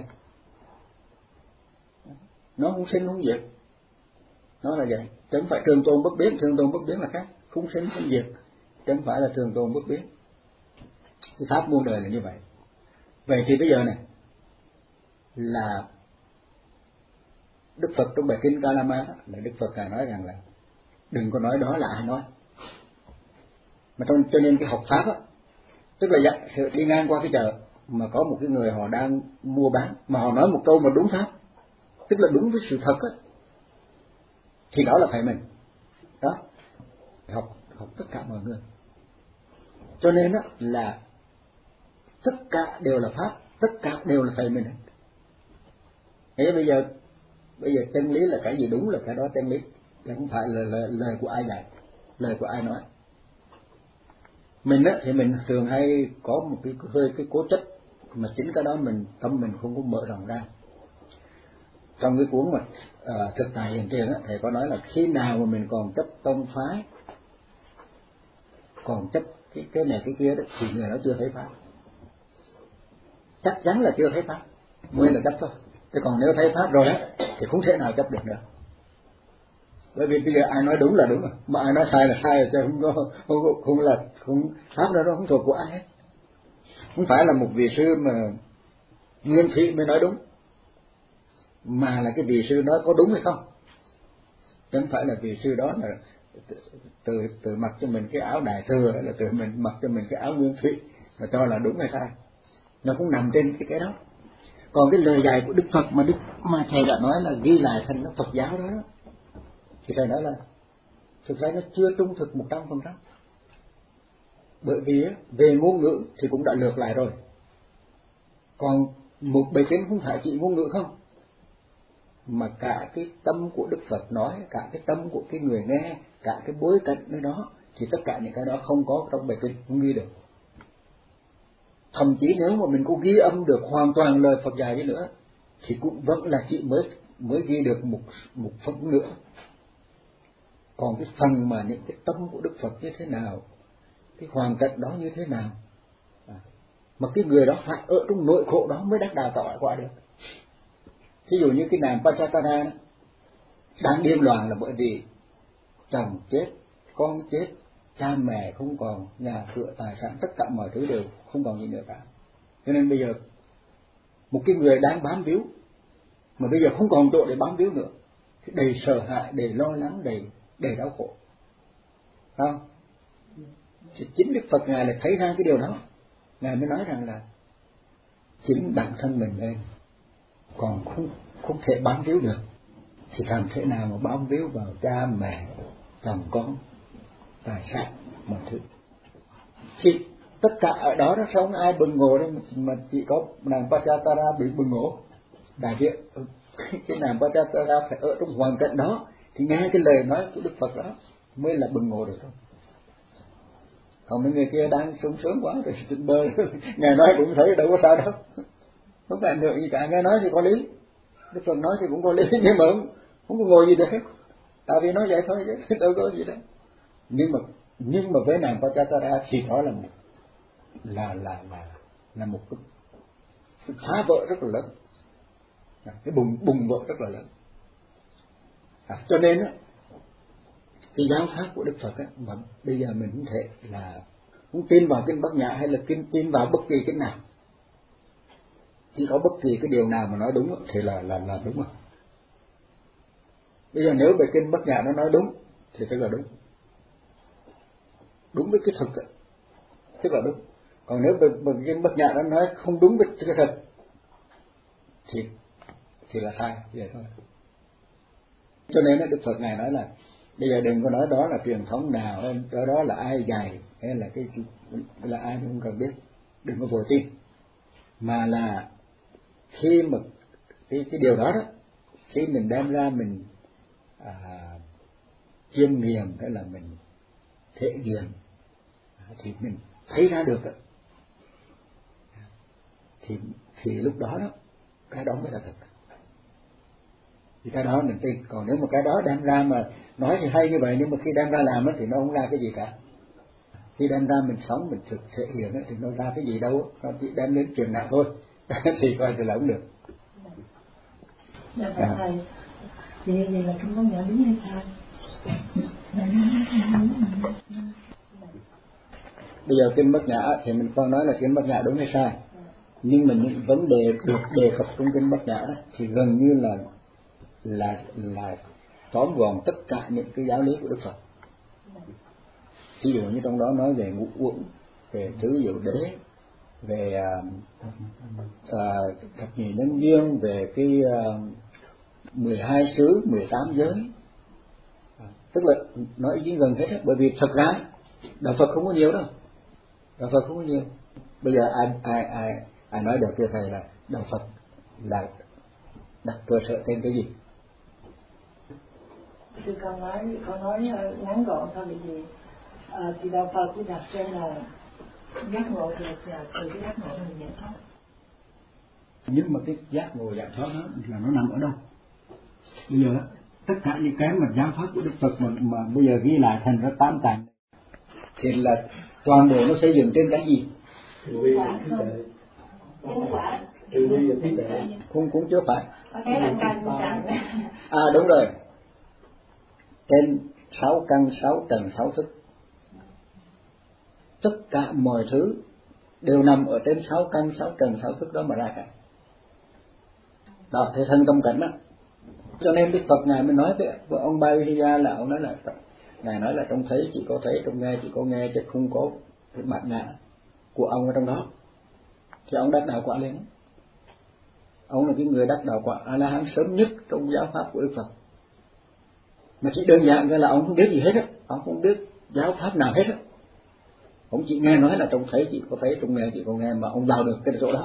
Speaker 1: nó không sinh không diệt, nó là vậy, chứ không phải trường tồn bất biến. Trường tồn bất biến là khác, không sinh không diệt, chứ không phải là trường tồn bất biến. Cái pháp muôn đời là như vậy. Vậy thì bây giờ này là Đức Phật trong bài kinh Kalama là Đức Phật Ngài nói rằng là đừng có nói đó là ai nói. Mà trong, cho nên cái học pháp á, tức là dạ, sự đi ngang qua cái chợ mà có một cái người họ đang mua bán mà họ nói một câu mà đúng pháp, tức là đúng với sự thật á, thì đó là thầy mình. Đó, học học tất cả mọi người. Cho nên á là tất cả đều là pháp, tất cả đều là thầy mình. Thế bây giờ bây giờ chân lý là cái gì đúng là cái đó chân lý, chứ không phải là lời, lời của ai dạy, lời của ai nói. Mình á thì mình thường hay có một cái hơi cái cố chấp, mà chính cái đó mình tâm mình không có mở rộng ra. Trong cái cuốn mà uh, thực tại hiện tiền á, thầy có nói là khi nào mà mình còn chấp tông phái, còn chấp cái cái này cái kia đó, thì người đó chưa thấy pháp. Chắc chắn là chưa thấy pháp mới là chấp thôi. Chứ còn nếu thấy pháp rồi á thì không thể nào chấp được nữa. Bởi vì bây giờ ai nói đúng là đúng rồi, mà ai nói sai là sai, chứ không có không, không, không là không, pháp đó nó không thuộc của ai hết. Không phải là một vị sư mà nguyên thủy mới nói đúng, mà là cái vị sư nói có đúng hay không. Chứ không phải là vị sư đó là từ từ mặc cho mình cái áo đại thừa, hay là từ mình mặc cho mình cái áo nguyên thủy mà cho là đúng hay sai. Nó cũng nằm trên cái cái đó. Còn cái lời dạy của Đức Phật mà Đức mà thầy đã nói là ghi lại thành nó Phật giáo đó, thì thầy nói là thực ra nó chưa trung thực một trăm phần trăm. Bởi vì về ngôn ngữ thì cũng đã lược lại rồi. Còn một bài kinh không phải chỉ ngôn ngữ không, mà cả cái tâm của Đức Phật nói, cả cái tâm của cái người nghe, cả cái bối cảnh nơi đó, thì tất cả những cái đó không có trong bài kinh, không ghi được. Thậm chí nếu mà mình có ghi âm được hoàn toàn lời Phật dạy đi nữa, thì cũng vẫn là chỉ mới mới ghi được một một phần nữa. Còn cái phần mà những cái tâm của Đức Phật như thế nào, cái hoàn cảnh đó như thế nào, à, mà cái người đó phải ở trong nội khổ đó mới đắc đạo tạo quả được. Thí dụ như cái nàng Pachakara đó, đang điên loạn là bởi vì chồng chết, con chết, cha mẹ không còn, nhà cửa tài sản tất cả mọi thứ đều không còn gì nữa cả. Cho nên bây giờ một cái người đang bám víu mà bây giờ không còn chỗ để bám víu nữa, thì đầy sợ hãi, đầy lo lắng, đầy đầy đau khổ, không? Thì chính Đức Phật Ngài là thấy ra cái điều đó, Ngài mới nói rằng là chính bản thân mình lên còn không không thể bám víu được, thì làm thế nào mà bám víu vào cha mẹ, chồng con, tài sản mọi thứ. Thì tất cả ở đó nó sống ai bừng ngộ đâu, mà chỉ có nàng Pachakara bị bừng ngộ. Đại diện cái nàng Pachakara phải ở trong hoàn cảnh đó thì nghe cái lời nói của Đức Phật đó mới là bừng ngộ được thôi. Còn mấy người kia đang sung sướng quá rồi trên bờ, Ngài nói cũng thấy đâu có sao đâu, không có ảnh hưởng gì cả. Nghe nói thì có lý, Đức Phật nói thì cũng có lý, nhưng mà không, không có ngồi gì được hết, tại vì nói vậy thôi chứ đâu có gì đâu. Nhưng mà nhưng mà với nàng Pachakara thì đó là một là là là là một cái phá vỡ rất là lớn, cái bùng bùng vỡ rất là lớn. À, cho nên á, cái giáo pháp của Đức Phật á, mà bây giờ mình không thể là không tin vào kinh Bát Nhã hay là tin tin vào bất kỳ cái nào, chỉ có bất kỳ cái điều nào mà nói đúng thì là là là đúng rồi. Bây giờ nếu bài kinh Bát Nhã nó nói đúng thì tức là đúng, đúng với cái thực ấy, tức là đúng. Còn nếu bài kinh Bát Nhã nó nói không đúng với cái thực thì thì là sai, vậy thôi. Cho nên Đức Phật Ngài nói là bây giờ đừng có nói đó là truyền thống nào, đó đó là ai dạy hay là cái là ai cũng không cần biết, đừng có vội tin, mà là khi mà cái cái điều đó đó, khi mình đem ra mình à, chiêm nghiệm hay là mình thể nghiệm thì mình thấy ra được đó, thì thì lúc đó đó cái đó mới là thật. thì cái đó mình tin. Còn nếu mà cái đó đem ra mà nói thì hay như vậy, nhưng mà khi đem ra làm thì nó không ra cái gì cả. Khi đem ra mình sống, mình thực thể hiện thì nó ra cái gì đâu, nó chỉ đem đến truyền đạo thôi. Thì coi thì là không được.
Speaker 5: Dạ phải à. Thầy, thì như vậy là không có nghĩa đúng hay sao?
Speaker 1: Bây giờ kinh Bát Nhã thì mình không nói là kinh Bát Nhã đúng hay sai, nhưng mà những vấn đề được đề cập trong kinh Bát Nhã thì gần như là là là tóm gọn tất cả những cái giáo lý của Đức Phật. Ví dụ như trong đó nói về ngũ uẩn, về tứ diệu đế, về uh, thập nhị nhân duyên, về cái uh, mười hai xứ, mười tám giới, tức là nói dính gần hết á. Bởi vì thật ra đạo Phật không có nhiều đâu, đạo Phật không có nhiều. Bây giờ ai ai ai ai nói được với thầy là đạo Phật là đặt cơ sở trên cái gì?
Speaker 5: Thì con nói con nói ngắn gọn thôi, bởi vì à, thì đạo Phật cũng đặt trên là giác ngộ thì là từ cái giác ngộ mình giải thoát.
Speaker 1: Nhưng mà cái giác ngộ giải thoát đó là nó nằm ở đâu? Bây giờ tất cả những cái mà giáo pháp của Đức Phật mà, mà bây giờ ghi lại thành ra tám tạng thì là toàn bộ nó xây dựng trên cái gì? Không, cũng chưa phải. À đúng rồi, trên sáu căn, sáu trần, sáu thức. Tất cả mọi thứ đều nằm ở trên sáu căn, sáu trần, sáu thức đó mà ra cả. Đó, thế thân tâm cảnh đó. Cho nên Đức Phật Ngài mới nói với, với ông Bhavija là ông nói là Ngài nói là trong thấy chỉ có thấy, trong nghe chỉ có nghe, chứ không có cái bản ngã của ông ở trong đó. Thì ông đắc đạo quả lên. Ông là cái người đắc đạo quả A La Hán sớm nhất trong giáo pháp của Đức Phật. Mà chỉ đơn giản là ông không biết gì hết á, ông không biết giáo pháp nào hết á. Ông chỉ nghe nói là trong thấy chỉ có thấy, trong nghe chỉ có nghe, mà ông vào được cái chỗ đó.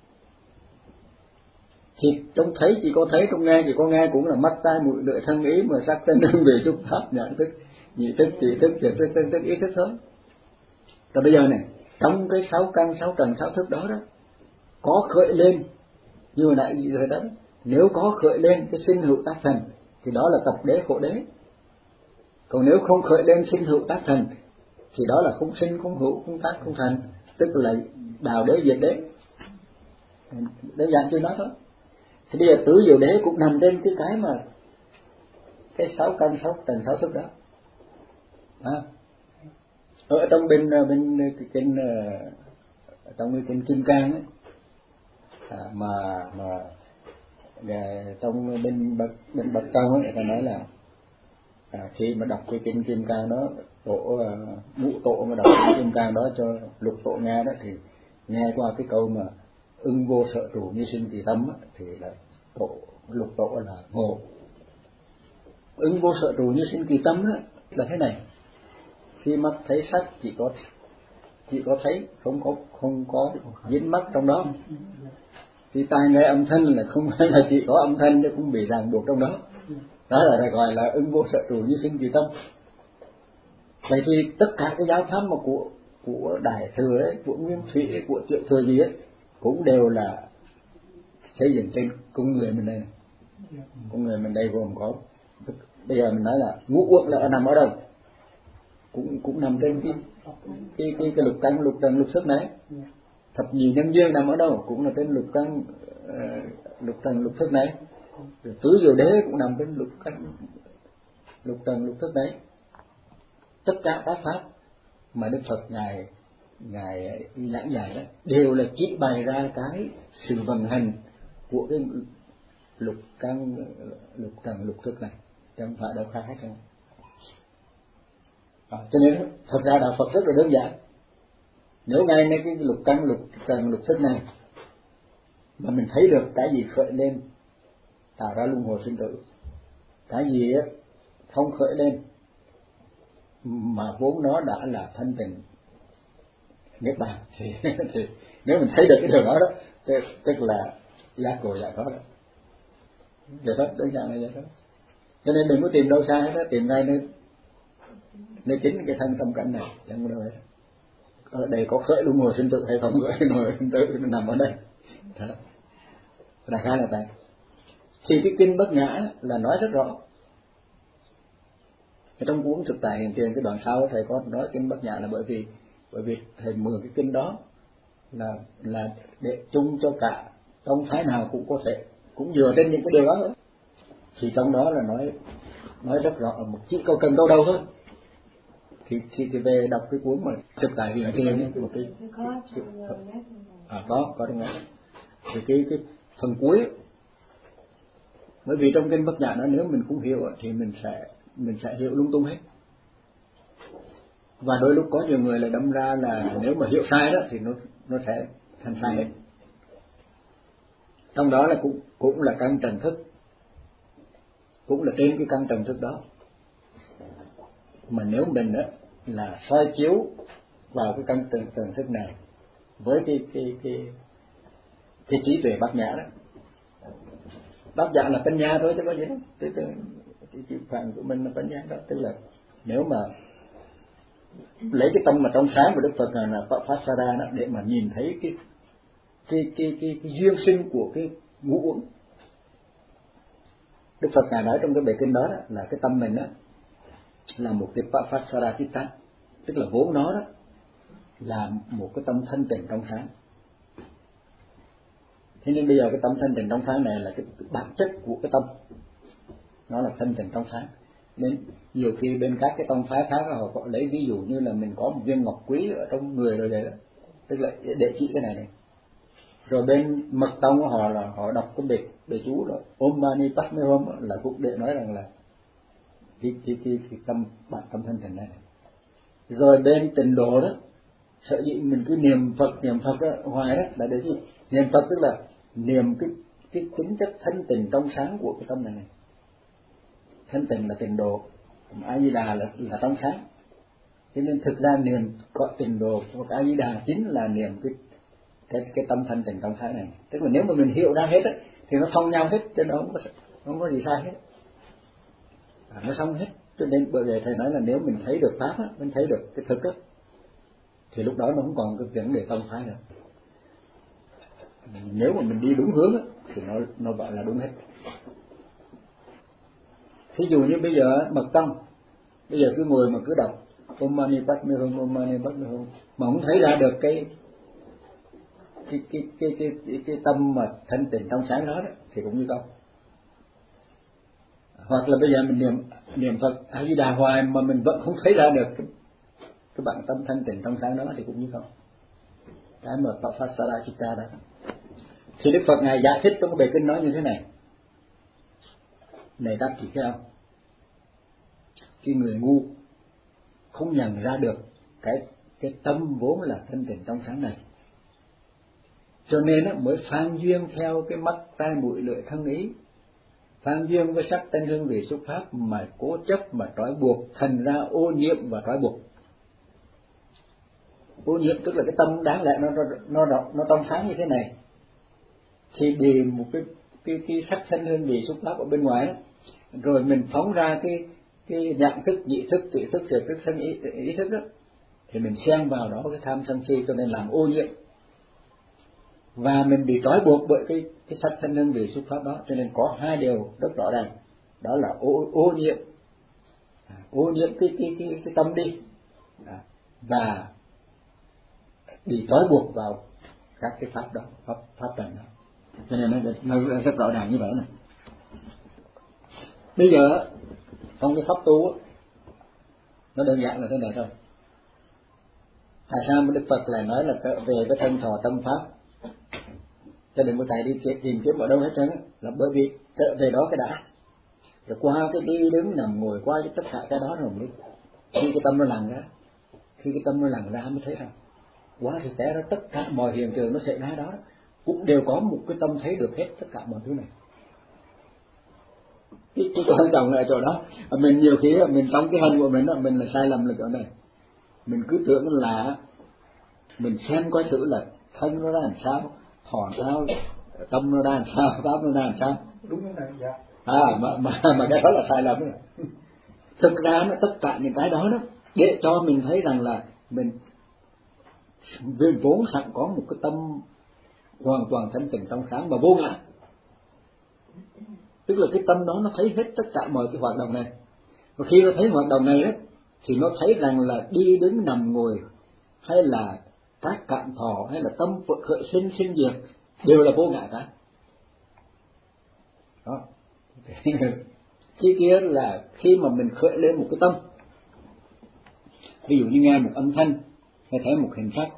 Speaker 1: Thì trong thấy chỉ có thấy, trong nghe chỉ có nghe cũng là mắt tai mũi lưỡi thân ý, mà sắc thân hương vị xúc pháp nhãn thức nhị thức tỷ thức thiệt thức tân thức ý thức thôi. Rồi bây giờ này, trong cái sáu căn, sáu trần, sáu thức đó đó có khởi lên như hồi nãy gì rồi đó, nếu có khởi lên cái sinh hữu tác thành thì đó là tập đế khổ đế. Còn nếu không khởi lên sinh hữu tác thành thì đó là không sinh, không hữu, không tác, không thành, tức là đào đế diệt đế. Đơn giản tôi nói thôi. Thì bây giờ tứ diệu đế cũng nằm trên cái cái mà cái sáu căn, sáu trần, sáu thức đó. À, ở trong bên bên cái kinh trong cái kinh Kim Cang ấy, à, mà mà trong bên bậc bên bậc trong ấy người ta nói là à, khi mà đọc cái kinh Kim Cang đó, tổ ngũ tổ mà đọc cái Kim Cang đó cho lục tổ nghe đó, thì nghe qua cái câu mà ưng vô sợ trụ như sinh kỳ tâm á, thì là tổ lục tổ là ngộ. Ưng vô sợ trụ như sinh kỳ tâm đó là thế này: khi mắt thấy sắc chỉ có chỉ có thấy, không có không có dính mắt trong đó. Khi tai nghe âm thanh là không phải là chỉ có âm thanh chứ không bị ràng buộc trong đó. Đó là gọi là ưng vô sợ trụ như sinh kỳ tâm. Vậy thì tất cả cái giáo pháp mà của của Đại Thừa ấy, của Nguyên Thủy ấy, của Triệu Thừa gì ấy cũng đều là xây dựng trên con người mình đây này. Con người mình đây gồm có, bây giờ mình nói là ngũ uẩn là nằm ở đâu? Cũng cũng nằm trên cái cái cái, cái lục căn, lục trần, lục thức này. Thập nhị nhân duyên nằm ở đâu? Cũng là trên lục căn, uh, lục trần, lục thức này. Rồi tứ diệu đế cũng nằm trên lục căn, lục trần, lục thức đấy. Tất cả các pháp mà Đức Phật ngài ngài giảng dạy đó đều là chỉ bày ra cái sự vận hành của cái lục căn, lục trần, lục thức này, chứ không phải đâu khác hết đâu. À, cho nên thật ra đạo Phật rất là đơn giản. Nếu ngayในcái lục căn, lục trần, lục thức này mà mình thấy được cái gì khởi lên tạo ra luân hồi sinh tử, cái gì á không khởi lên mà vốn nó đã là thanh tịnh niết bàn, thì, thì nếu mình thấy được cái điều đó đó, tức, tức là giác ngộ giải thoát đó. Giải thoát đơn giản là giải thoát. Cho nên đừng có tìm đâu xa hết đó, tìm ngay nơi nơi chính cái thân tâm cảnh này, chẳng có đâu hết. Ở đây có khởi luân hồi sinh tử hay không khởi luân hồi sinh tử, nó nằm ở đây. Đó. Đại khái là vậy. Thì cái kinh Bát Nhã là nói rất rõ. Trong cuốn Thực Tại Hiện Tiền cái đoạn sau thầy có nói kinh Bát Nhã là bởi vì bởi vì thầy mượn cái kinh đó là là để chung cho cả tông phái nào cũng có thể cũng dựa trên những cái điều đó thôi. Thì trong đó là nói nói rất rõ, một chỉ câu cần câu đầu thôi. Thì thì, thì về đọc cái cuốn mà Thực Tại Hiện Tiền ấy, một cái, cái, cái à, có có trong đó. Thì cái cái phần cuối, bởi vì trong kinh Bát Nhã nó nếu mình không hiểu thì mình sẽ mình sẽ hiểu lung tung hết. Và đôi lúc có nhiều người là đâm ra là nếu mà hiểu sai đó thì nó nó sẽ thành sai hết. Trong đó là cũng cũng là căn trần thức, cũng là trên cái căn trần thức đó. Mà nếu mình đó là soi chiếu vào cái căn trần trần thức này với cái cái cái cái trí tuệ Bát Nhã đó, Bát Nhã là Bát Nhã thôi chứ có gì đâu. Cái cái chữ phạn của mình là Bát Nhã đó, tức là nếu mà lấy cái tâm mà trong sáng của Đức Phật là Vipassana đó để mà nhìn thấy cái cái cái cái, cái duyên sinh của cái ngũ uẩn. Đức Phật ngài nói trong cái bài kinh đó, đó là cái tâm mình đó là một cái Vipassana Chitta, tức là vốn nó đó là một cái tâm thanh tịnh trong sáng. Thế nên bây giờ cái tâm thanh tịnh trong sáng này là cái bản chất của cái tâm, nó là thanh tịnh trong sáng. Nên nhiều khi bên các cái tông phái khác họ có lấy ví dụ như là mình có một viên ngọc quý ở trong người rồi đấy đó, tức là để chỉ cái này này. Rồi bên mật tông họ là họ đọc cái bài bài chú đó Om Mani Padme Hum là cũng để nói rằng là cái cái cái, cái tâm bản tâm thanh tịnh này. Rồi bên Tịnh Độ đó, sở dĩ mình cứ niệm Phật niệm Phật đó, hoài đó là để gì? Niệm Phật tức là niệm cái cái tính chất thanh tịnh trong sáng của cái tâm này này. Thanh tịnh là Tịnh Độ, A Di Đà là là trong sáng. Cho nên thực ra niệm có Tịnh Độ hoặc A Di Đà chính là niệm cái cái cái tâm thanh tịnh trong sáng này. Tức là nếu mà mình hiểu ra hết á thì nó thông nhau hết, chứ nó không có không có gì sai hết. À, nó xong hết. Cho nên bởi vì thầy nói là nếu mình thấy được pháp á, mình thấy được cái thực á, thì lúc đó nó không còn cái vấn đề tông phái nữa. Nếu mà mình đi đúng hướng á, thì nó nó gọi là đúng hết. Thí dụ như bây giờ mật tông, bây giờ cứ ngồi mà cứ đọc Om Mani Padme Hum, Om Mani Padme Hum mà không thấy ra được cái cái cái cái cái cái, cái tâm mà thanh tịnh trong sáng đó, đó thì cũng như không. Hoặc là bây giờ mình niệm niệm Phật A Di Đà hoài mà mình vẫn không thấy ra được cái, cái bản tâm thanh tịnh trong sáng đó thì cũng như không. Cái mà Vipassana Chitta đó. Thì Đức Phật ngài giải thích trong cái bài kinh nói như thế này. Này đáp chỉ thấy không? Khi người ngu không nhận ra được cái cái tâm vốn là thanh tịnh trong sáng này, cho nên nó mới phan duyên theo cái mắt tai mũi lưỡi thân ý, phan duyên với sắc tên hương vị xúc pháp mà cố chấp mà trói buộc, thành ra ô nhiễm và trói buộc. Ô nhiễm tức là cái tâm đáng lẽ nó nó nó nó trong sáng như thế này, thì bị một cái cái cái sắc thân hương vị xúc pháp ở bên ngoài đó, rồi mình phóng ra cái cái nhận thức, nhị thức, tị thức, thiệt thức, thân ý, ý thức đó, thì mình xen vào đó cái tham sân si, cho nên làm ô nhiễm, và mình bị trói buộc bởi cái cái sắc thân hương vị xúc pháp đó. Cho nên có hai điều rất rõ ràng, đó là ô ô nhiễm, à, ô nhiễm cái cái cái cái tâm đi, à, và bị trói buộc vào các cái pháp đó, pháp pháp trần đó. Cho nên nó, nó rất rõ ràng như vậy này. Bây giờ trong cái pháp tu nó đơn giản là thế này thôi. Tại sao mà Đức Phật lại nói là về cái thân thọ tâm pháp, cho đừng có chạy đi tìm kiếm ở đâu hết trơn á, là bởi vì trở về đó cái đã, rồi qua cái đi đứng nằm ngồi qua tất cả cái đó rồi mới khi cái tâm nó lằn ra, khi cái tâm nó lằn ra mới thấy rằng quá thì té ra tất cả mọi hiện tượng nó xảy ra đó cũng đều có một cái tâm thấy được hết tất cả mọi thứ này. Cái, cái quan trọng là ở chỗ đó, mình nhiều khi mình trong cái hình của mình đó, mình là sai lầm là chỗ này, mình cứ tưởng là mình xem coi thử là thân nó ra làm sao, thọ sao, tâm nó ra làm sao, pháp nó ra làm sao,
Speaker 2: đúng cái này dạ.
Speaker 1: À mà mà mà cái đó là sai lầm rồi. Thực ra nó tất cả những cái đó đó để cho mình thấy rằng là mình vốn sẵn có một cái tâm hoàn toàn thanh tịnh trong sáng và vô ngã. tức là cái tâm đó nó thấy hết tất cả mọi cái hoạt động này, và khi nó thấy hoạt động này ấy, thì nó thấy rằng là đi đứng nằm ngồi hay là các cảm thọ hay là tâm khởi sinh sinh diệt đều là vô ngã cả. Đó. Cái kia là khi mà mình khởi lên một cái tâm, ví dụ như nghe một âm thanh hay thấy một hình sắc,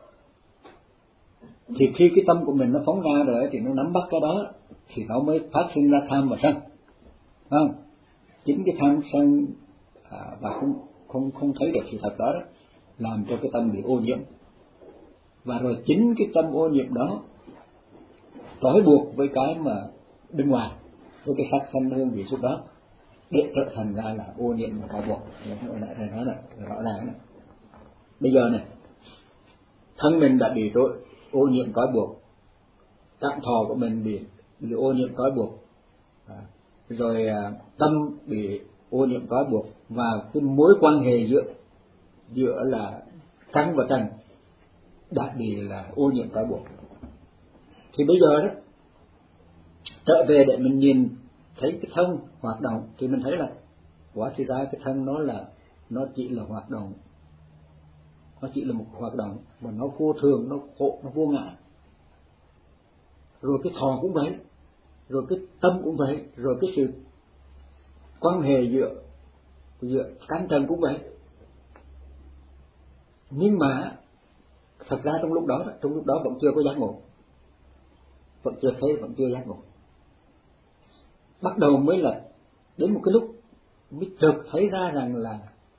Speaker 1: thì khi cái tâm của mình nó phóng ra rồi thì nó nắm bắt cái đó thì nó mới phát sinh ra tham và sân, không? Chính cái tham sân à, và không không không thấy được sự thật đó, đó làm cho cái tâm bị ô nhiễm, và rồi chính cái tâm ô nhiễm đó trói buộc với cái mà bên ngoài, với cái sắc thanh hương vị xúc đó, để trở thành ra là ô nhiễm và trói buộc. Nó lại thầy nói là rõ ràng này. Bây giờ này, thân mình đã bị rồi ô nhiễm trói buộc, cảm thọ của mình bị bị ô nhiễm trói buộc, à, rồi à, tâm bị ô nhiễm trói buộc, và cái mối quan hệ giữa giữa là căn và trần đã bị là ô nhiễm trói buộc. Thì bây giờ đó trở về để mình nhìn thấy cái thân hoạt động thì mình thấy là quả thì ra cái thân nó là nó chỉ là hoạt động, nó chỉ là một hoạt động mà nó vô thường, nó khổ, nó vô ngã. Rồi cái thọ cũng vậy, rồi cái tâm cũng vậy, rồi cái sự quan hệ giữa giữa căn trần cũng vậy. Nhưng mà thật ra trong lúc đó, trong lúc đó vẫn chưa có giác ngộ, vẫn chưa thấy, vẫn chưa giác ngộ. Bắt đầu mới là đến một cái lúc mới chợt thấy ra rằng là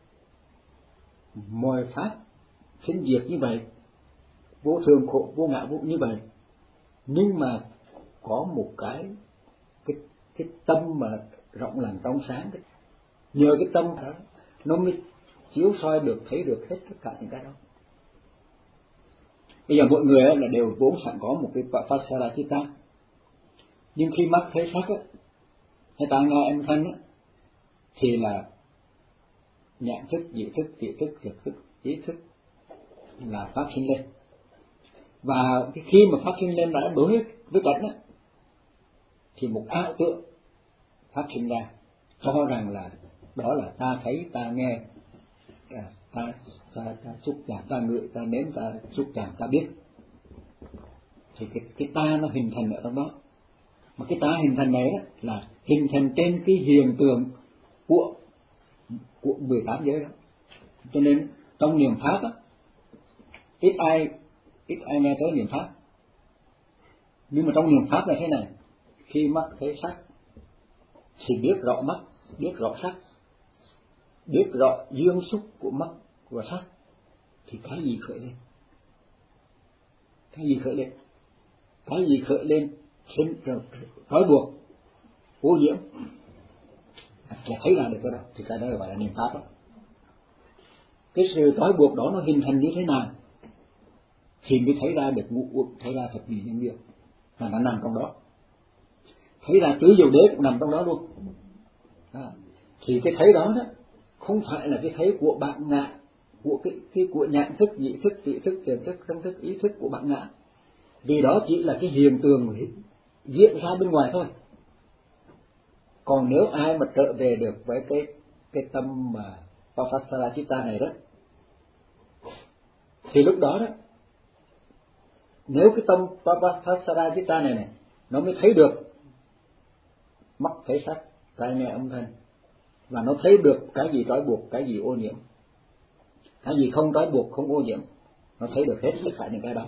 Speaker 1: mọi pháp sinh diệt như vậy, vô thường khổ vô ngã vô như vậy, nhưng mà có một cái cái cái tâm mà rộng lặng trong sáng đấy, nhờ cái tâm đó nó mới chiếu soi được, thấy được hết tất cả những cái đó. Bây giờ mọi người là đều vốn sẵn có một cái Pasara Chitta, nhưng khi mắt thấy sắc á, hay tai nghe âm thanh á, thì là nhận thức, dị thức, vị thức, thiệt thức, ý thức là phát sinh lên. Và khi mà phát sinh lên đã đối với cảnh á, thì một ảo tượng phát sinh ra, cho rằng là đó là ta thấy, ta nghe, ta ta, ta, ta xúc chạm, ta ngửi, ta nếm, ta xúc chạm, ta biết. Thì cái, cái ta nó hình thành ở trong đó. Mà cái ta hình thành này á, là hình thành trên cái hiện tượng của của mười tám giới đó. Cho nên trong niệm pháp á, ít ai ít ai nghe tới niệm pháp. Nhưng mà trong niệm pháp là thế này, khi mắt thấy sắc thì biết rõ mắt, biết rõ sắc, biết rõ duyên xúc của mắt và sắc, thì cái gì khởi lên? Cái gì khởi lên? Cái gì khởi lên? Sinh trói buộc, ô nhiễm, là thấy ra được cái đó, thì cái đó gọi là niệm pháp đó. Cái sự trói buộc đó nó hình thành như thế nào thì mới thấy ra được ngũ uẩn, thấy ra thập nhị nhân duyên, là nó nằm trong đó. Thấy ra tứ diệu đế cũng nằm trong đó luôn. À, thì cái thấy đó đó không phải là cái thấy của bạn ngã, của cái, cái của nhãn thức, nhị thức, vị thức, thiền thức, thân thức, ý thức của bạn ngã, vì đó chỉ là cái hiện tượng diễn ra bên ngoài thôi. Còn nếu ai mà trở về được với cái cái tâm mà Papasara Chitta này đó, thì lúc đó đó, nếu cái tâm Papasara Chitta này này nó mới thấy được mắt thấy sắc, tai nghe âm thanh, và nó thấy được cái gì trói buộc, cái gì ô nhiễm, cái gì không trói buộc, không ô nhiễm, nó thấy được hết tất cả những cái đó.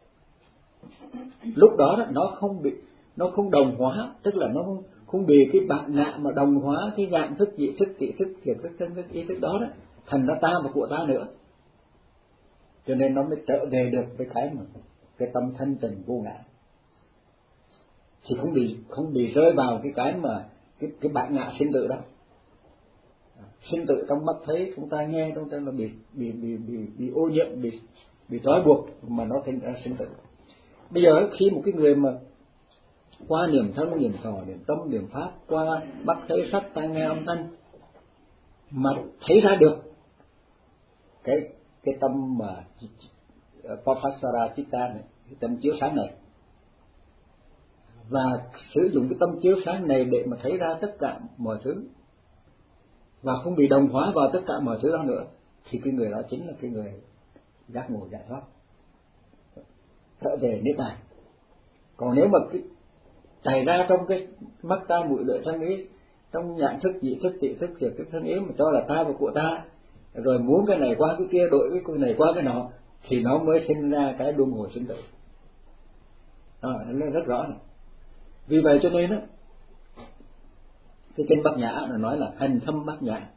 Speaker 1: Lúc đó, đó nó không bị, nó không đồng hóa, tức là nó không, không bị cái bạn ngã mà đồng hóa cái dạng thức, dị thức, vị thức, thiệt thức, thân thức, ý thức đó đó thành ra ta và của ta nữa. Cho nên nó mới trở về được với cái mà cái tâm thanh tịnh vô ngã, thì không bị không bị rơi vào cái cái mà cái cái bạn ngã sinh tử đó. Sinh tử trong mắt thấy, trong tai nghe, trong tai là bị bị bị bị bị ô nhiễm, bị bị trói buộc mà nó thành ra sinh tử. Bây giờ khi một cái người mà qua niệm thân, niệm thọ, niệm tâm, niệm pháp, qua mắt thấy sắc, tai nghe âm thanh mà thấy ra được cái cái tâm mà Papasara Chitta này, cái tâm chiếu sáng này, và sử dụng cái tâm chiếu sáng này để mà thấy ra tất cả mọi thứ và không bị đồng hóa vào tất cả mọi thứ đó nữa, thì cái người đó chính là cái người giác ngộ giải thoát, trở về niết bàn. Còn nếu mà cái chạy ra trong cái mắt ta mũi lưỡi thân ý, trong nhãn thức dị thức tị thức thiệt thức thân ý mà cho là ta và của ta, rồi muốn cái này qua cái kia, đổi cái này qua cái nọ, thì nó mới sinh ra cái luân hồi sinh tử. Đó, nó rất rõ này. Vì vậy cho nên á, cái kinh Bát Nhã nó nói là hành thâm bát nhã.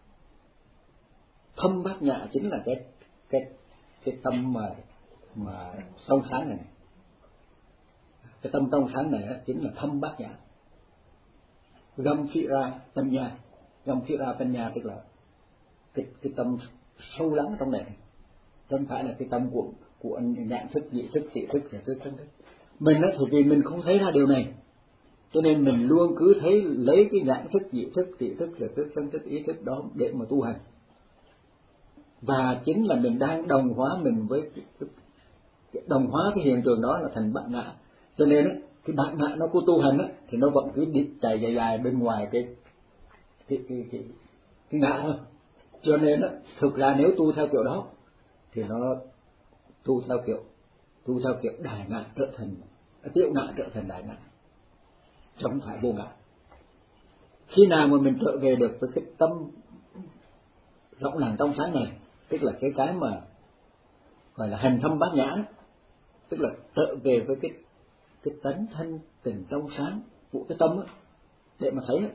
Speaker 1: Thâm bát nhã chính là cái cái cái tâm mà mà trong sáng này. Cái tâm trong sáng này á, chính là thâm bát nhã. Gam phi ra tâm nha, gam phi ra tâm nha tức là cái cái tâm sâu lắng trong này, không phải là cái tâm của của nhãn thức, dị thức, tị thức, thiệt thức, thân thức. Mình á, thì vì mình không thấy ra điều này, cho nên mình luôn cứ thấy lấy cái nhãn thức, dị thức, tị thức, thiệt thức, thân thức, ý thức đó để mà tu hành. Và chính là mình đang đồng hóa mình với cái, cái, đồng hóa cái hiện tượng đó là thành bát nhã. Cho nên á, cái bát nhã nó của tu hành á, thì nó vẫn cứ đi chạy dài dài bên ngoài cái cái cái cái, cái ngã thôi. Cho nên á, thực ra nếu tu theo kiểu đó thì nó tu theo kiểu tu theo kiểu đại ngã trở thành tiểu ngã trở thành đại ngã, không phải vô ngã. Khi nào mà mình trở về được với cái tâm rộng lặng trong sáng này, tức là cái cái mà gọi là hành thâm bát nhã, tức là trở về với cái cái tánh thanh tịnh trong sáng của cái tâm á, để mà thấy á.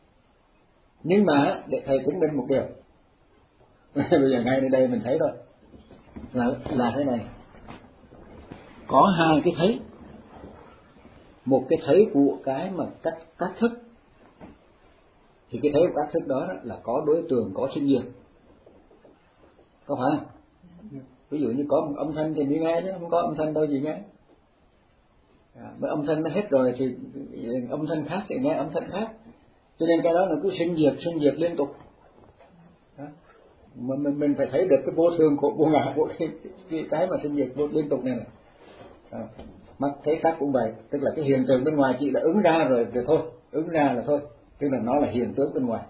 Speaker 1: Nhưng mà để thầy chứng minh một điều bây giờ ngay ở đây mình thấy rồi, là là thế này, có hai cái thấy. Một cái thấy của cái mà cách cách thức, thì cái thấy của cách thức đó, đó là có đối tượng, có sinh diệt, có phải không? Ví dụ như có một âm thanh thì mới nghe, chứ không có âm thanh đâu gì nghe. À, mà âm thanh nó hết rồi thì âm thanh khác thì nghe âm thanh khác, cho nên cái đó là cứ sinh diệt sinh diệt liên tục. Đó. Mà mình, mình phải thấy được cái vô thường của vô ngã của cái, cái, cái mà sinh diệt vô liên tục này này. À, mắt thấy sắc cũng vậy, tức là cái hiện tượng bên ngoài chỉ là ứng ra rồi thì thôi, ứng ra là thôi, tức là nó là hiện tượng bên ngoài.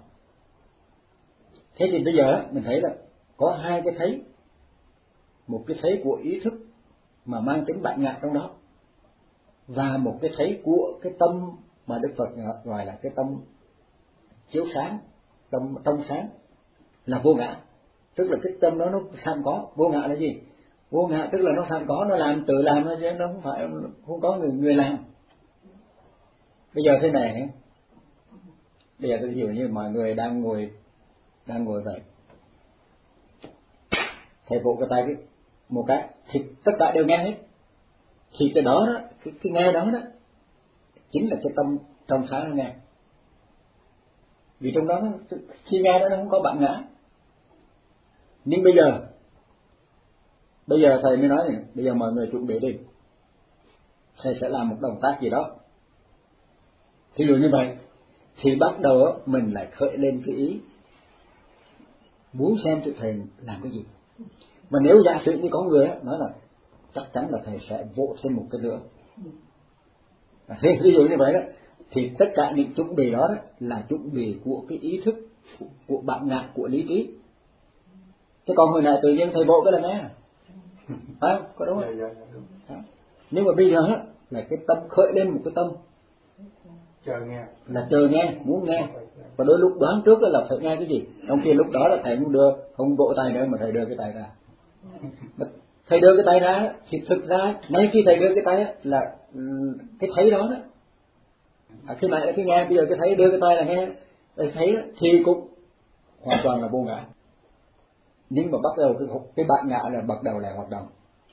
Speaker 1: Thế thì bây giờ mình thấy là có hai cái thấy, một cái thấy của ý thức mà mang tính bát nhã trong đó, và một cái thấy của cái tâm mà Đức Phật gọi là cái tâm chiếu sáng, tâm trong sáng, là vô ngã. Tức là cái tâm đó nó sẵn có. Vô ngã là gì? Vô ngã tức là nó sẵn có, nó làm tự làm thôi, chứ nó không phải không có người người làm. Bây giờ thế này, bây giờ tôi ví dụ như mọi người đang ngồi đang ngồi vậy, thầy vỗ cái tay cái một cái thì tất cả đều nghe hết, thì cái đó đó, cái, cái nghe đó đó chính là cái tâm trong sáng nó nghe. Vì trong đó khi nghe đó nó không có bản ngã. Nhưng bây giờ bây giờ thầy mới nói này, bây giờ mọi người chuẩn bị đi, thầy sẽ làm một động tác gì đó, thí dụ như vậy, thì bắt đầu mình lại khởi lên cái ý muốn xem tụi thầy làm cái gì. Mà nếu giả sử như có người nói là chắc chắn là thầy sẽ vỗ thêm một cái nữa, thế ví dụ như vậy đó, thì tất cả những chuẩn bị đó, đó là chuẩn bị của cái ý thức, của, của bản ngã, của lý trí. Chứ còn hồi nãy tự nhiên thầy vỗ cái là nghe, phải không? Có đúng không? Dạ, dạ, đúng. Nhưng mà bây giờ đó, là cái tâm khởi lên một cái tâm
Speaker 2: chờ nghe,
Speaker 1: là chờ nghe, muốn nghe, và đôi lúc đoán trước là phải nghe cái gì. Trong khi lúc đó là thầy không đưa, không vỗ tay nữa mà thầy đưa cái tay ra. Thầy đưa cái tay ra thì thực ra ngay khi thầy đưa cái tay là cái thấy đó đó. À, khi nãy cái nghe, bây giờ cái thấy đưa cái tay là nghe, thầy thấy thì cũng hoàn toàn là vô ngã. Nhưng mà bắt đầu cái cái bạn ngã là bắt đầu lại hoạt động.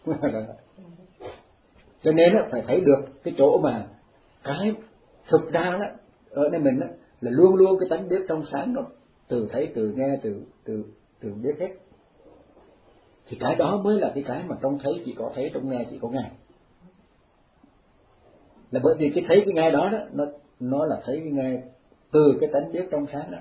Speaker 1: Cho nên phải thấy được cái chỗ mà cái thực ra đó ở đây mình đó, là luôn luôn cái tánh biết trong sáng đó, từ thấy, từ nghe, từ từ từ biết hết. Thì cái đó mới là cái cái mà trong thấy chỉ có thấy, trong nghe chỉ có nghe. Là bởi vì cái thấy cái nghe đó đó nó nó là thấy cái nghe từ cái tánh biết trong sáng đó.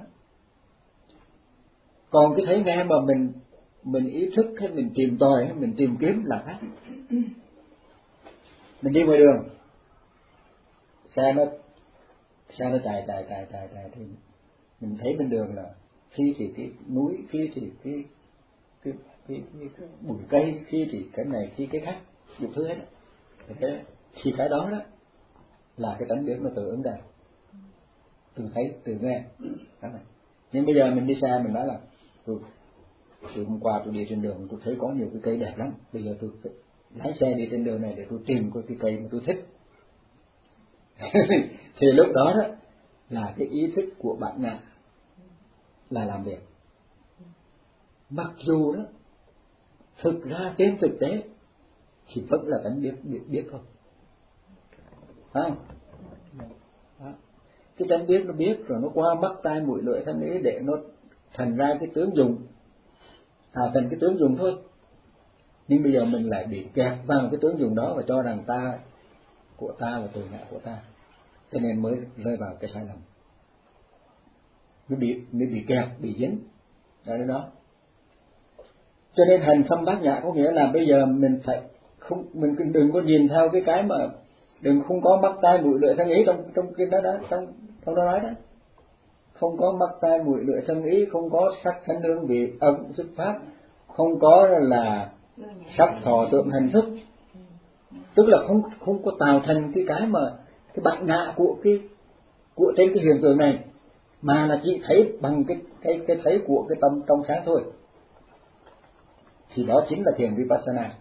Speaker 1: Còn cái thấy nghe mà mình mình ý thức hay mình tìm tòi hay mình tìm kiếm là khác. Mình đi ngoài đường, xe nó xe nó chạy chạy chạy chạy chạy thì mình thấy bên đường là khi thì cái núi, khi thì cái cái cái, cái, cái bụi cây, khi thì cái này, khi cái khác, nhiều thứ hết. Thế thì cái đó đó là cái tánh biết nó tự ứng ra, từ thấy, từ nghe. Đó này. Nhưng bây giờ mình đi xe mình nói là tôi, tôi hôm qua tôi đi trên đường tôi thấy có nhiều cái cây đẹp lắm, bây giờ tôi lái xe đi trên đường này để tôi tìm cái cây mà tôi thích. Thì lúc đó đó là cái ý thức của bạn ngạ là làm việc. Mặc dù đó thực ra trên thực tế thì vẫn là tánh biết biết, biết thôi, phải không? Đó. Cái tánh biết nó biết rồi nó qua mắt tai mũi lưỡi thân ý để nó thành ra cái tướng dùng, à, thành cái tướng dùng thôi. Nhưng bây giờ mình lại bị kẹt vào cái tướng dùng đó và cho rằng ta của ta và từ ngã của ta, cho nên mới rơi vào cái sai lầm, mới bị mới bị kẹt, bị dính ở đó đó. Cho nên hành khâm bát nhã có nghĩa là bây giờ mình phải không, mình đừng có nhìn theo cái cái mà đừng không có mắt tai mũi lưỡi thân ý trong trong cái đó đó trong trong đó nói đó, không có mắt tai mũi lưỡi thân ý, không có sắc thanh hương vị âm sức pháp, không có là sắc thọ tượng hành thức, tức là không không có tạo thành cái cái mà cái bản ngã của cái của trên cái hiện tượng này, mà là chỉ thấy bằng cái cái cái thấy của cái tâm trong sáng thôi. Thì đó chính là thiền vipassana.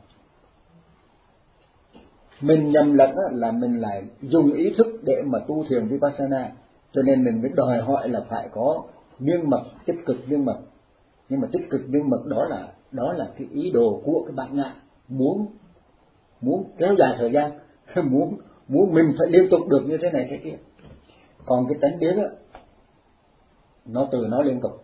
Speaker 1: Mình nhầm lẫn là mình lại dùng ý thức để mà tu thiền vipassana, cho nên mình mới đòi hỏi là phải có miên mật, tích cực miên mật. Nhưng mà tích cực miên mật đó là đó là cái ý đồ của cái bản ngã, muốn muốn kéo dài thời gian, muốn muốn mình phải liên tục được như thế này thế kia. Còn cái tánh biết á, nó từ nó liên tục,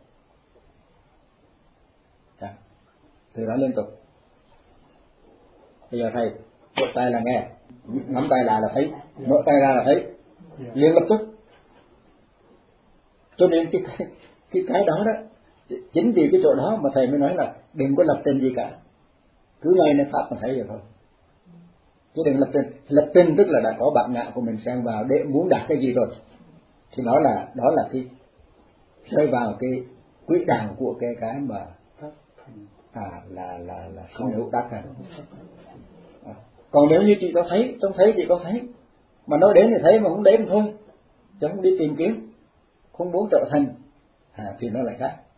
Speaker 1: từ nó liên tục. Bây giờ thầy bộ tay là nghe, nắm tay là là thấy, mở tay ra là thấy, liền lập tức. Cho nên cái cái cái đó đó, chính vì cái chỗ đó mà thầy mới nói là đừng có lập trình gì cả, cứ ngay nơi pháp mà thấy vậy thôi, chứ đừng lập trình. Lập trình tức là đã có bản ngã của mình xen vào để muốn đạt cái gì rồi, thì đó là đó là cái rơi vào cái quỹ đạo của cái cái mà à là là là không hữu đắc thành. À. Còn nếu như chị có thấy, trong thấy chị có thấy, mà nói đến thì thấy mà không đến thì thôi, chứ không đi tìm kiếm, không muốn trở thành, à, thì nó lại khác.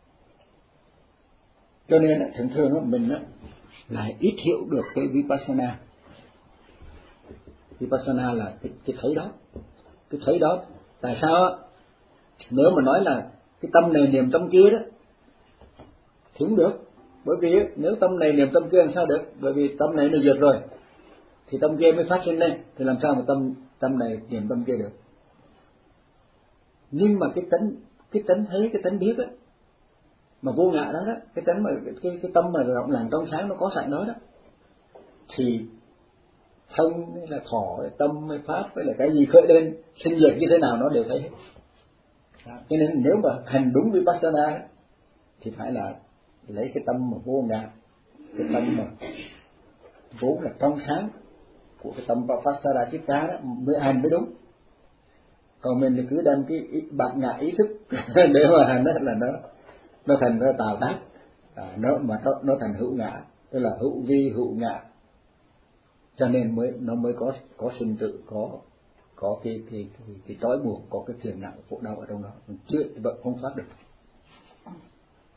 Speaker 1: Cho nên thường thường mình lại ít hiểu được cái vipassana. Vipassana là cái, cái thấy đó, cái thấy đó. Tại sao? Nếu mà nói là cái tâm này niệm tâm kia đó thì không được. Bởi vì nếu tâm này niệm tâm kia làm sao được? Bởi vì tâm này nó diệt rồi thì tâm kia mới phát sinh lên, thì làm sao mà tâm tâm này niệm tâm kia được? Nhưng mà cái tánh cái tánh thấy, cái tánh biết á, mà vô ngã đó đó, cái tánh mà cái cái tâm mà rộng lặng trong sáng nó có sẵn đó đó, thì thân hay là thọ hay tâm hay pháp hay là cái gì khởi lên sinh diệt như thế nào nó đều thấy hết. Cho nên nếu mà hành đúng vipassana đó, thì phải là lấy cái tâm mà vô ngã, cái tâm mà vốn là trong sáng của cái tâm Vipassana Chitta đó mới hành mới đúng. Còn mình thì cứ đem cái bản ngã ý thức để mà hành đó là nó nó thành ra tào tác, à, nó mà nó, nó thành hữu ngã, tức là hữu vi hữu ngã, cho nên mới nó mới có có sinh tử, có có cái cái cái, cái trói buộc, có cái phiền não khổ đau ở trong đó, mình chưa vẫn không thoát được.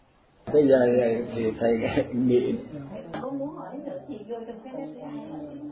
Speaker 1: Bây giờ thì thầy nghĩ
Speaker 3: thầy có muốn hỏi nữa thì vô trong cái website